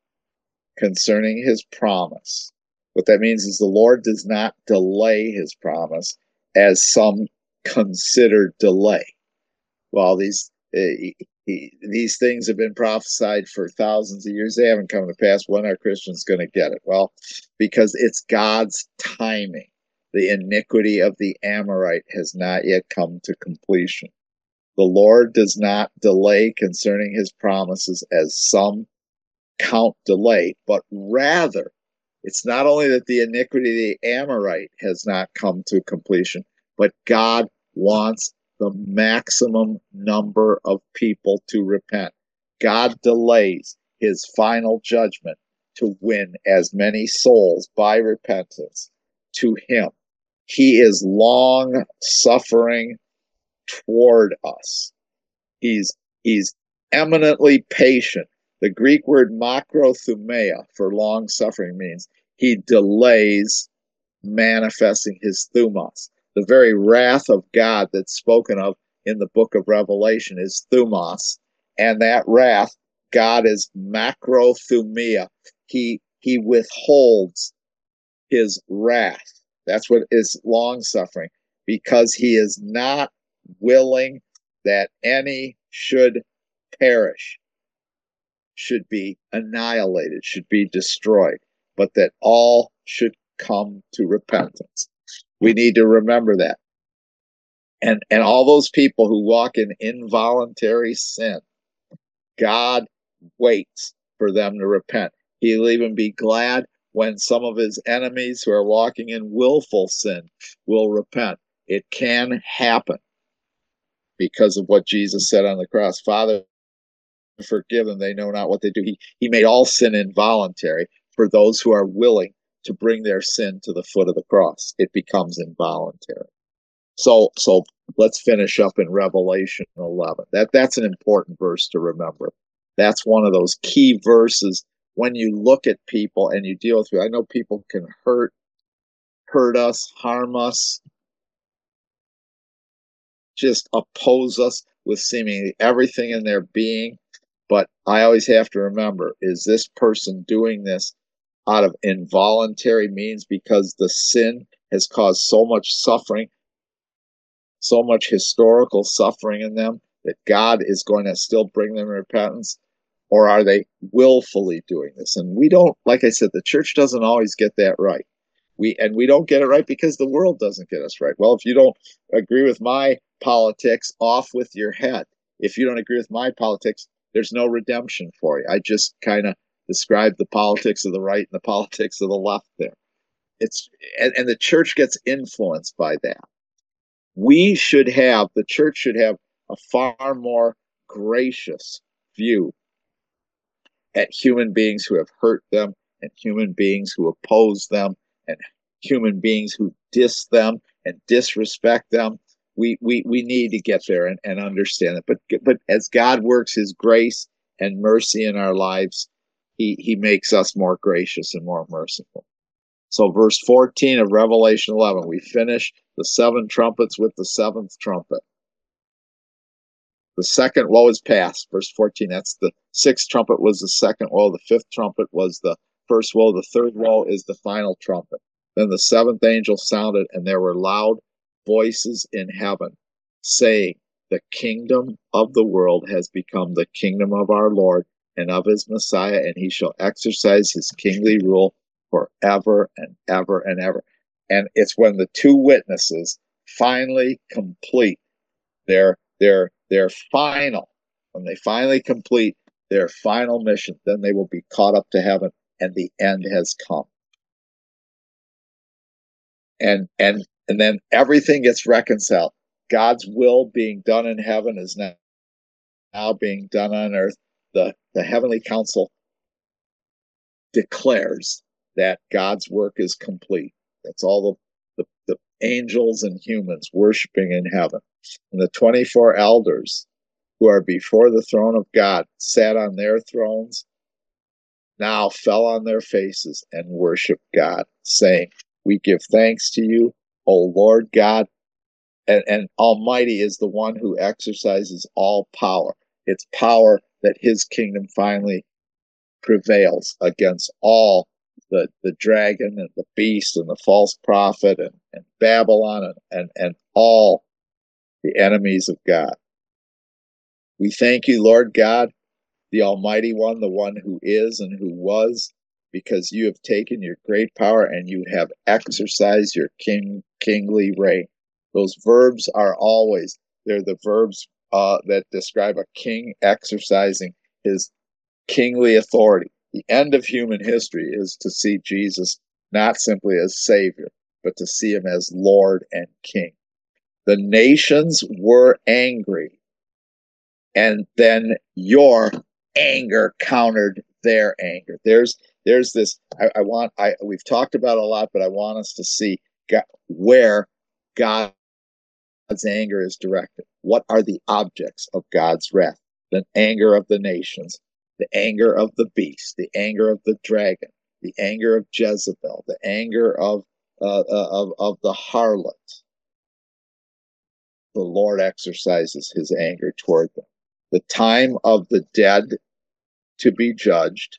concerning his promise. What that means is the Lord does not delay his promise, as some consider delay. Well, these uh, he, he, these things have been prophesied for thousands of years. They haven't come to pass. When are Christians going to get it? Well, because it's God's timing. The iniquity of the Amorite has not yet come to completion. The Lord does not delay concerning his promises, as some count delay, but rather it's not only that the iniquity of the Amorite has not come to completion, but God wants the maximum number of people to repent. God delays his final judgment to win as many souls by repentance to him. He is long suffering toward us. He's he's eminently patient. The Greek word makrothumia for long suffering means he delays manifesting his thumos. The very wrath of God that's spoken of in the book of Revelation is thumos, and that wrath, God is makrothumia. He he withholds his wrath. That's what is long suffering, because he is not willing that any should perish, should be annihilated, should be destroyed, but that all should come to repentance. We need to remember that. And and all those people who walk in involuntary sin, God waits for them to repent. He'll even be glad when some of his enemies who are walking in willful sin will repent. It can happen because of what Jesus said on the cross. Father, forgive them, they know not what they do. He, he made all sin involuntary for those who are willing to bring their sin to the foot of the cross. It becomes involuntary. So, so let's finish up in Revelation eleven. That that's an important verse to remember. That's one of those key verses when you look at people and you deal with people. I know people can hurt, hurt us, harm us, just oppose us with seemingly everything in their being. But I always have to remember, is this person doing this out of involuntary means because the sin has caused so much suffering, so much historical suffering in them that God is going to still bring them repentance? Or are they willfully doing this? And we don't, like I said, the church doesn't always get that right. We and we don't get it right because the world doesn't get us right. Well, if you don't agree with my politics, off with your head. If you don't agree with my politics, there's no redemption for you. I just kind of described the politics of the right and the politics of the left there. It's and, and the church gets influenced by that. We should have, the church should have a far more gracious view at human beings who have hurt them, and human beings who oppose them, and human beings who diss them and disrespect them. We we, we need to get there and, and understand it. But but as God works his grace and mercy in our lives, he, he makes us more gracious and more merciful. So verse fourteen of Revelation eleven, we finish the seven trumpets with the seventh trumpet. The second woe is past, verse fourteen. That's the sixth trumpet was the second woe. The fifth trumpet was the first woe. The third woe is the final trumpet. Then the seventh angel sounded, and there were loud voices in heaven, saying, the kingdom of the world has become the kingdom of our Lord and of his Messiah, and he shall exercise his kingly rule forever and ever and ever. And it's when the two witnesses finally complete their their their final, when they finally complete their final mission, then they will be caught up to heaven, and the end has come. And and and then everything gets reconciled. God's will being done in heaven is now, now being done on earth. The the heavenly council declares that God's work is complete. That's all the, the, the angels and humans worshiping in heaven. And the twenty-four elders who are before the throne of God sat on their thrones, now fell on their faces and worshiped God, saying, we give thanks to you, O Lord God, and, and Almighty is the one who exercises all power. It's power that his kingdom finally prevails against all the, the dragon and the beast and the false prophet and, and Babylon and, and, and all the enemies of God. We thank you, Lord God, the Almighty One, the one who is and who was, because you have taken your great power and you have exercised your king kingly reign. Those verbs are always, they're the verbs uh, that describe a king exercising his kingly authority. The end of human history is to see Jesus not simply as Savior, but to see him as Lord and King. The nations were angry, and then your anger countered their anger. There's there's this, I, I want, I we've talked about a lot, but I want us to see God, where God's anger is directed. What are the objects of God's wrath? The anger of the nations, the anger of the beast, the anger of the dragon, the anger of Jezebel, the anger of uh, of of the harlot. The Lord exercises his anger toward them. The time of the dead to be judged.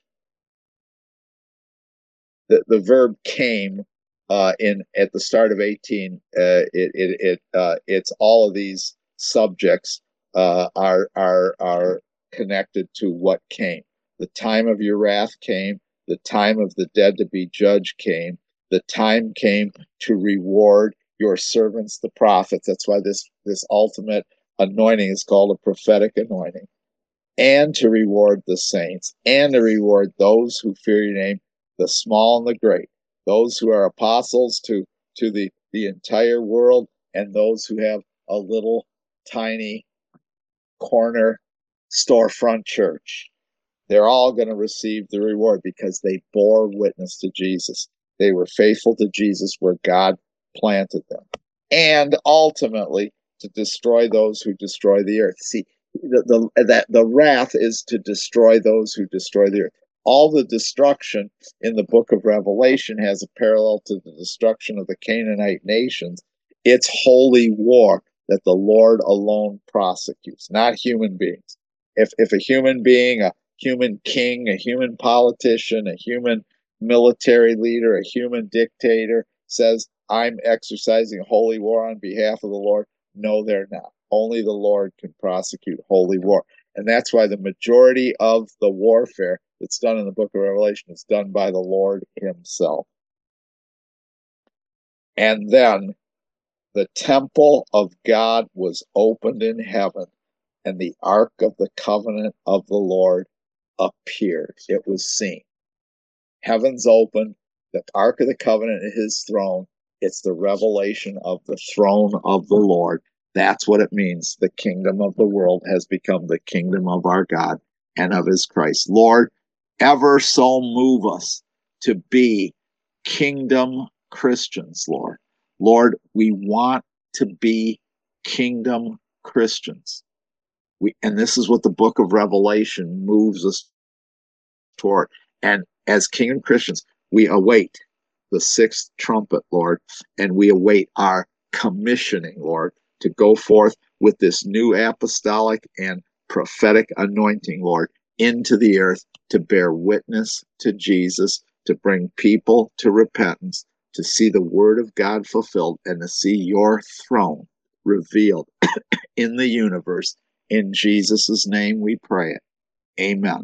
The the verb came uh, in at the start of eighteen. Uh, it it it uh, it's all of these subjects uh, are are are connected to what came. The time of your wrath came. The time of the dead to be judged came. The time came to reward your servants, the prophets. That's why this this ultimate anointing is called a prophetic anointing. And to reward the saints, and to reward those who fear your name, the small and the great, those who are apostles to to the the entire world, and those who have a little tiny corner storefront church. They're all going to receive the reward because they bore witness to Jesus. They were faithful to Jesus where God planted them. And ultimately to destroy those who destroy the earth. See, the, the that the wrath is to destroy those who destroy the earth. All the destruction in the book of Revelation has a parallel to the destruction of the Canaanite nations. It's holy war. that the Lord alone prosecutes, not human beings. If, if a human being, a human king, a human politician, a human military leader, a human dictator says, I'm exercising holy war on behalf of the Lord, no, they're not. Only the Lord can prosecute holy war. And that's why the majority of the warfare that's done in the book of Revelation is done by the Lord himself. And then the temple of God was opened in heaven, and the ark of the covenant of the Lord appeared. It was seen. Heaven's open, the ark of the covenant is his throne. It's the revelation of the throne of the Lord. That's what it means. The kingdom of the world has become the kingdom of our God and of his Christ. Lord, ever so move us to be kingdom Christians, Lord. Lord, we want to be kingdom Christians. We, and this is what the book of Revelation moves us toward. And as kingdom Christians, we await the sixth trumpet, Lord, and we await our commissioning, Lord, to go forth with this new apostolic and prophetic anointing, Lord, into the earth to bear witness to Jesus, to bring people to repentance, to see the word of God fulfilled, and to see your throne revealed in the universe. In Jesus' name we pray it. Amen.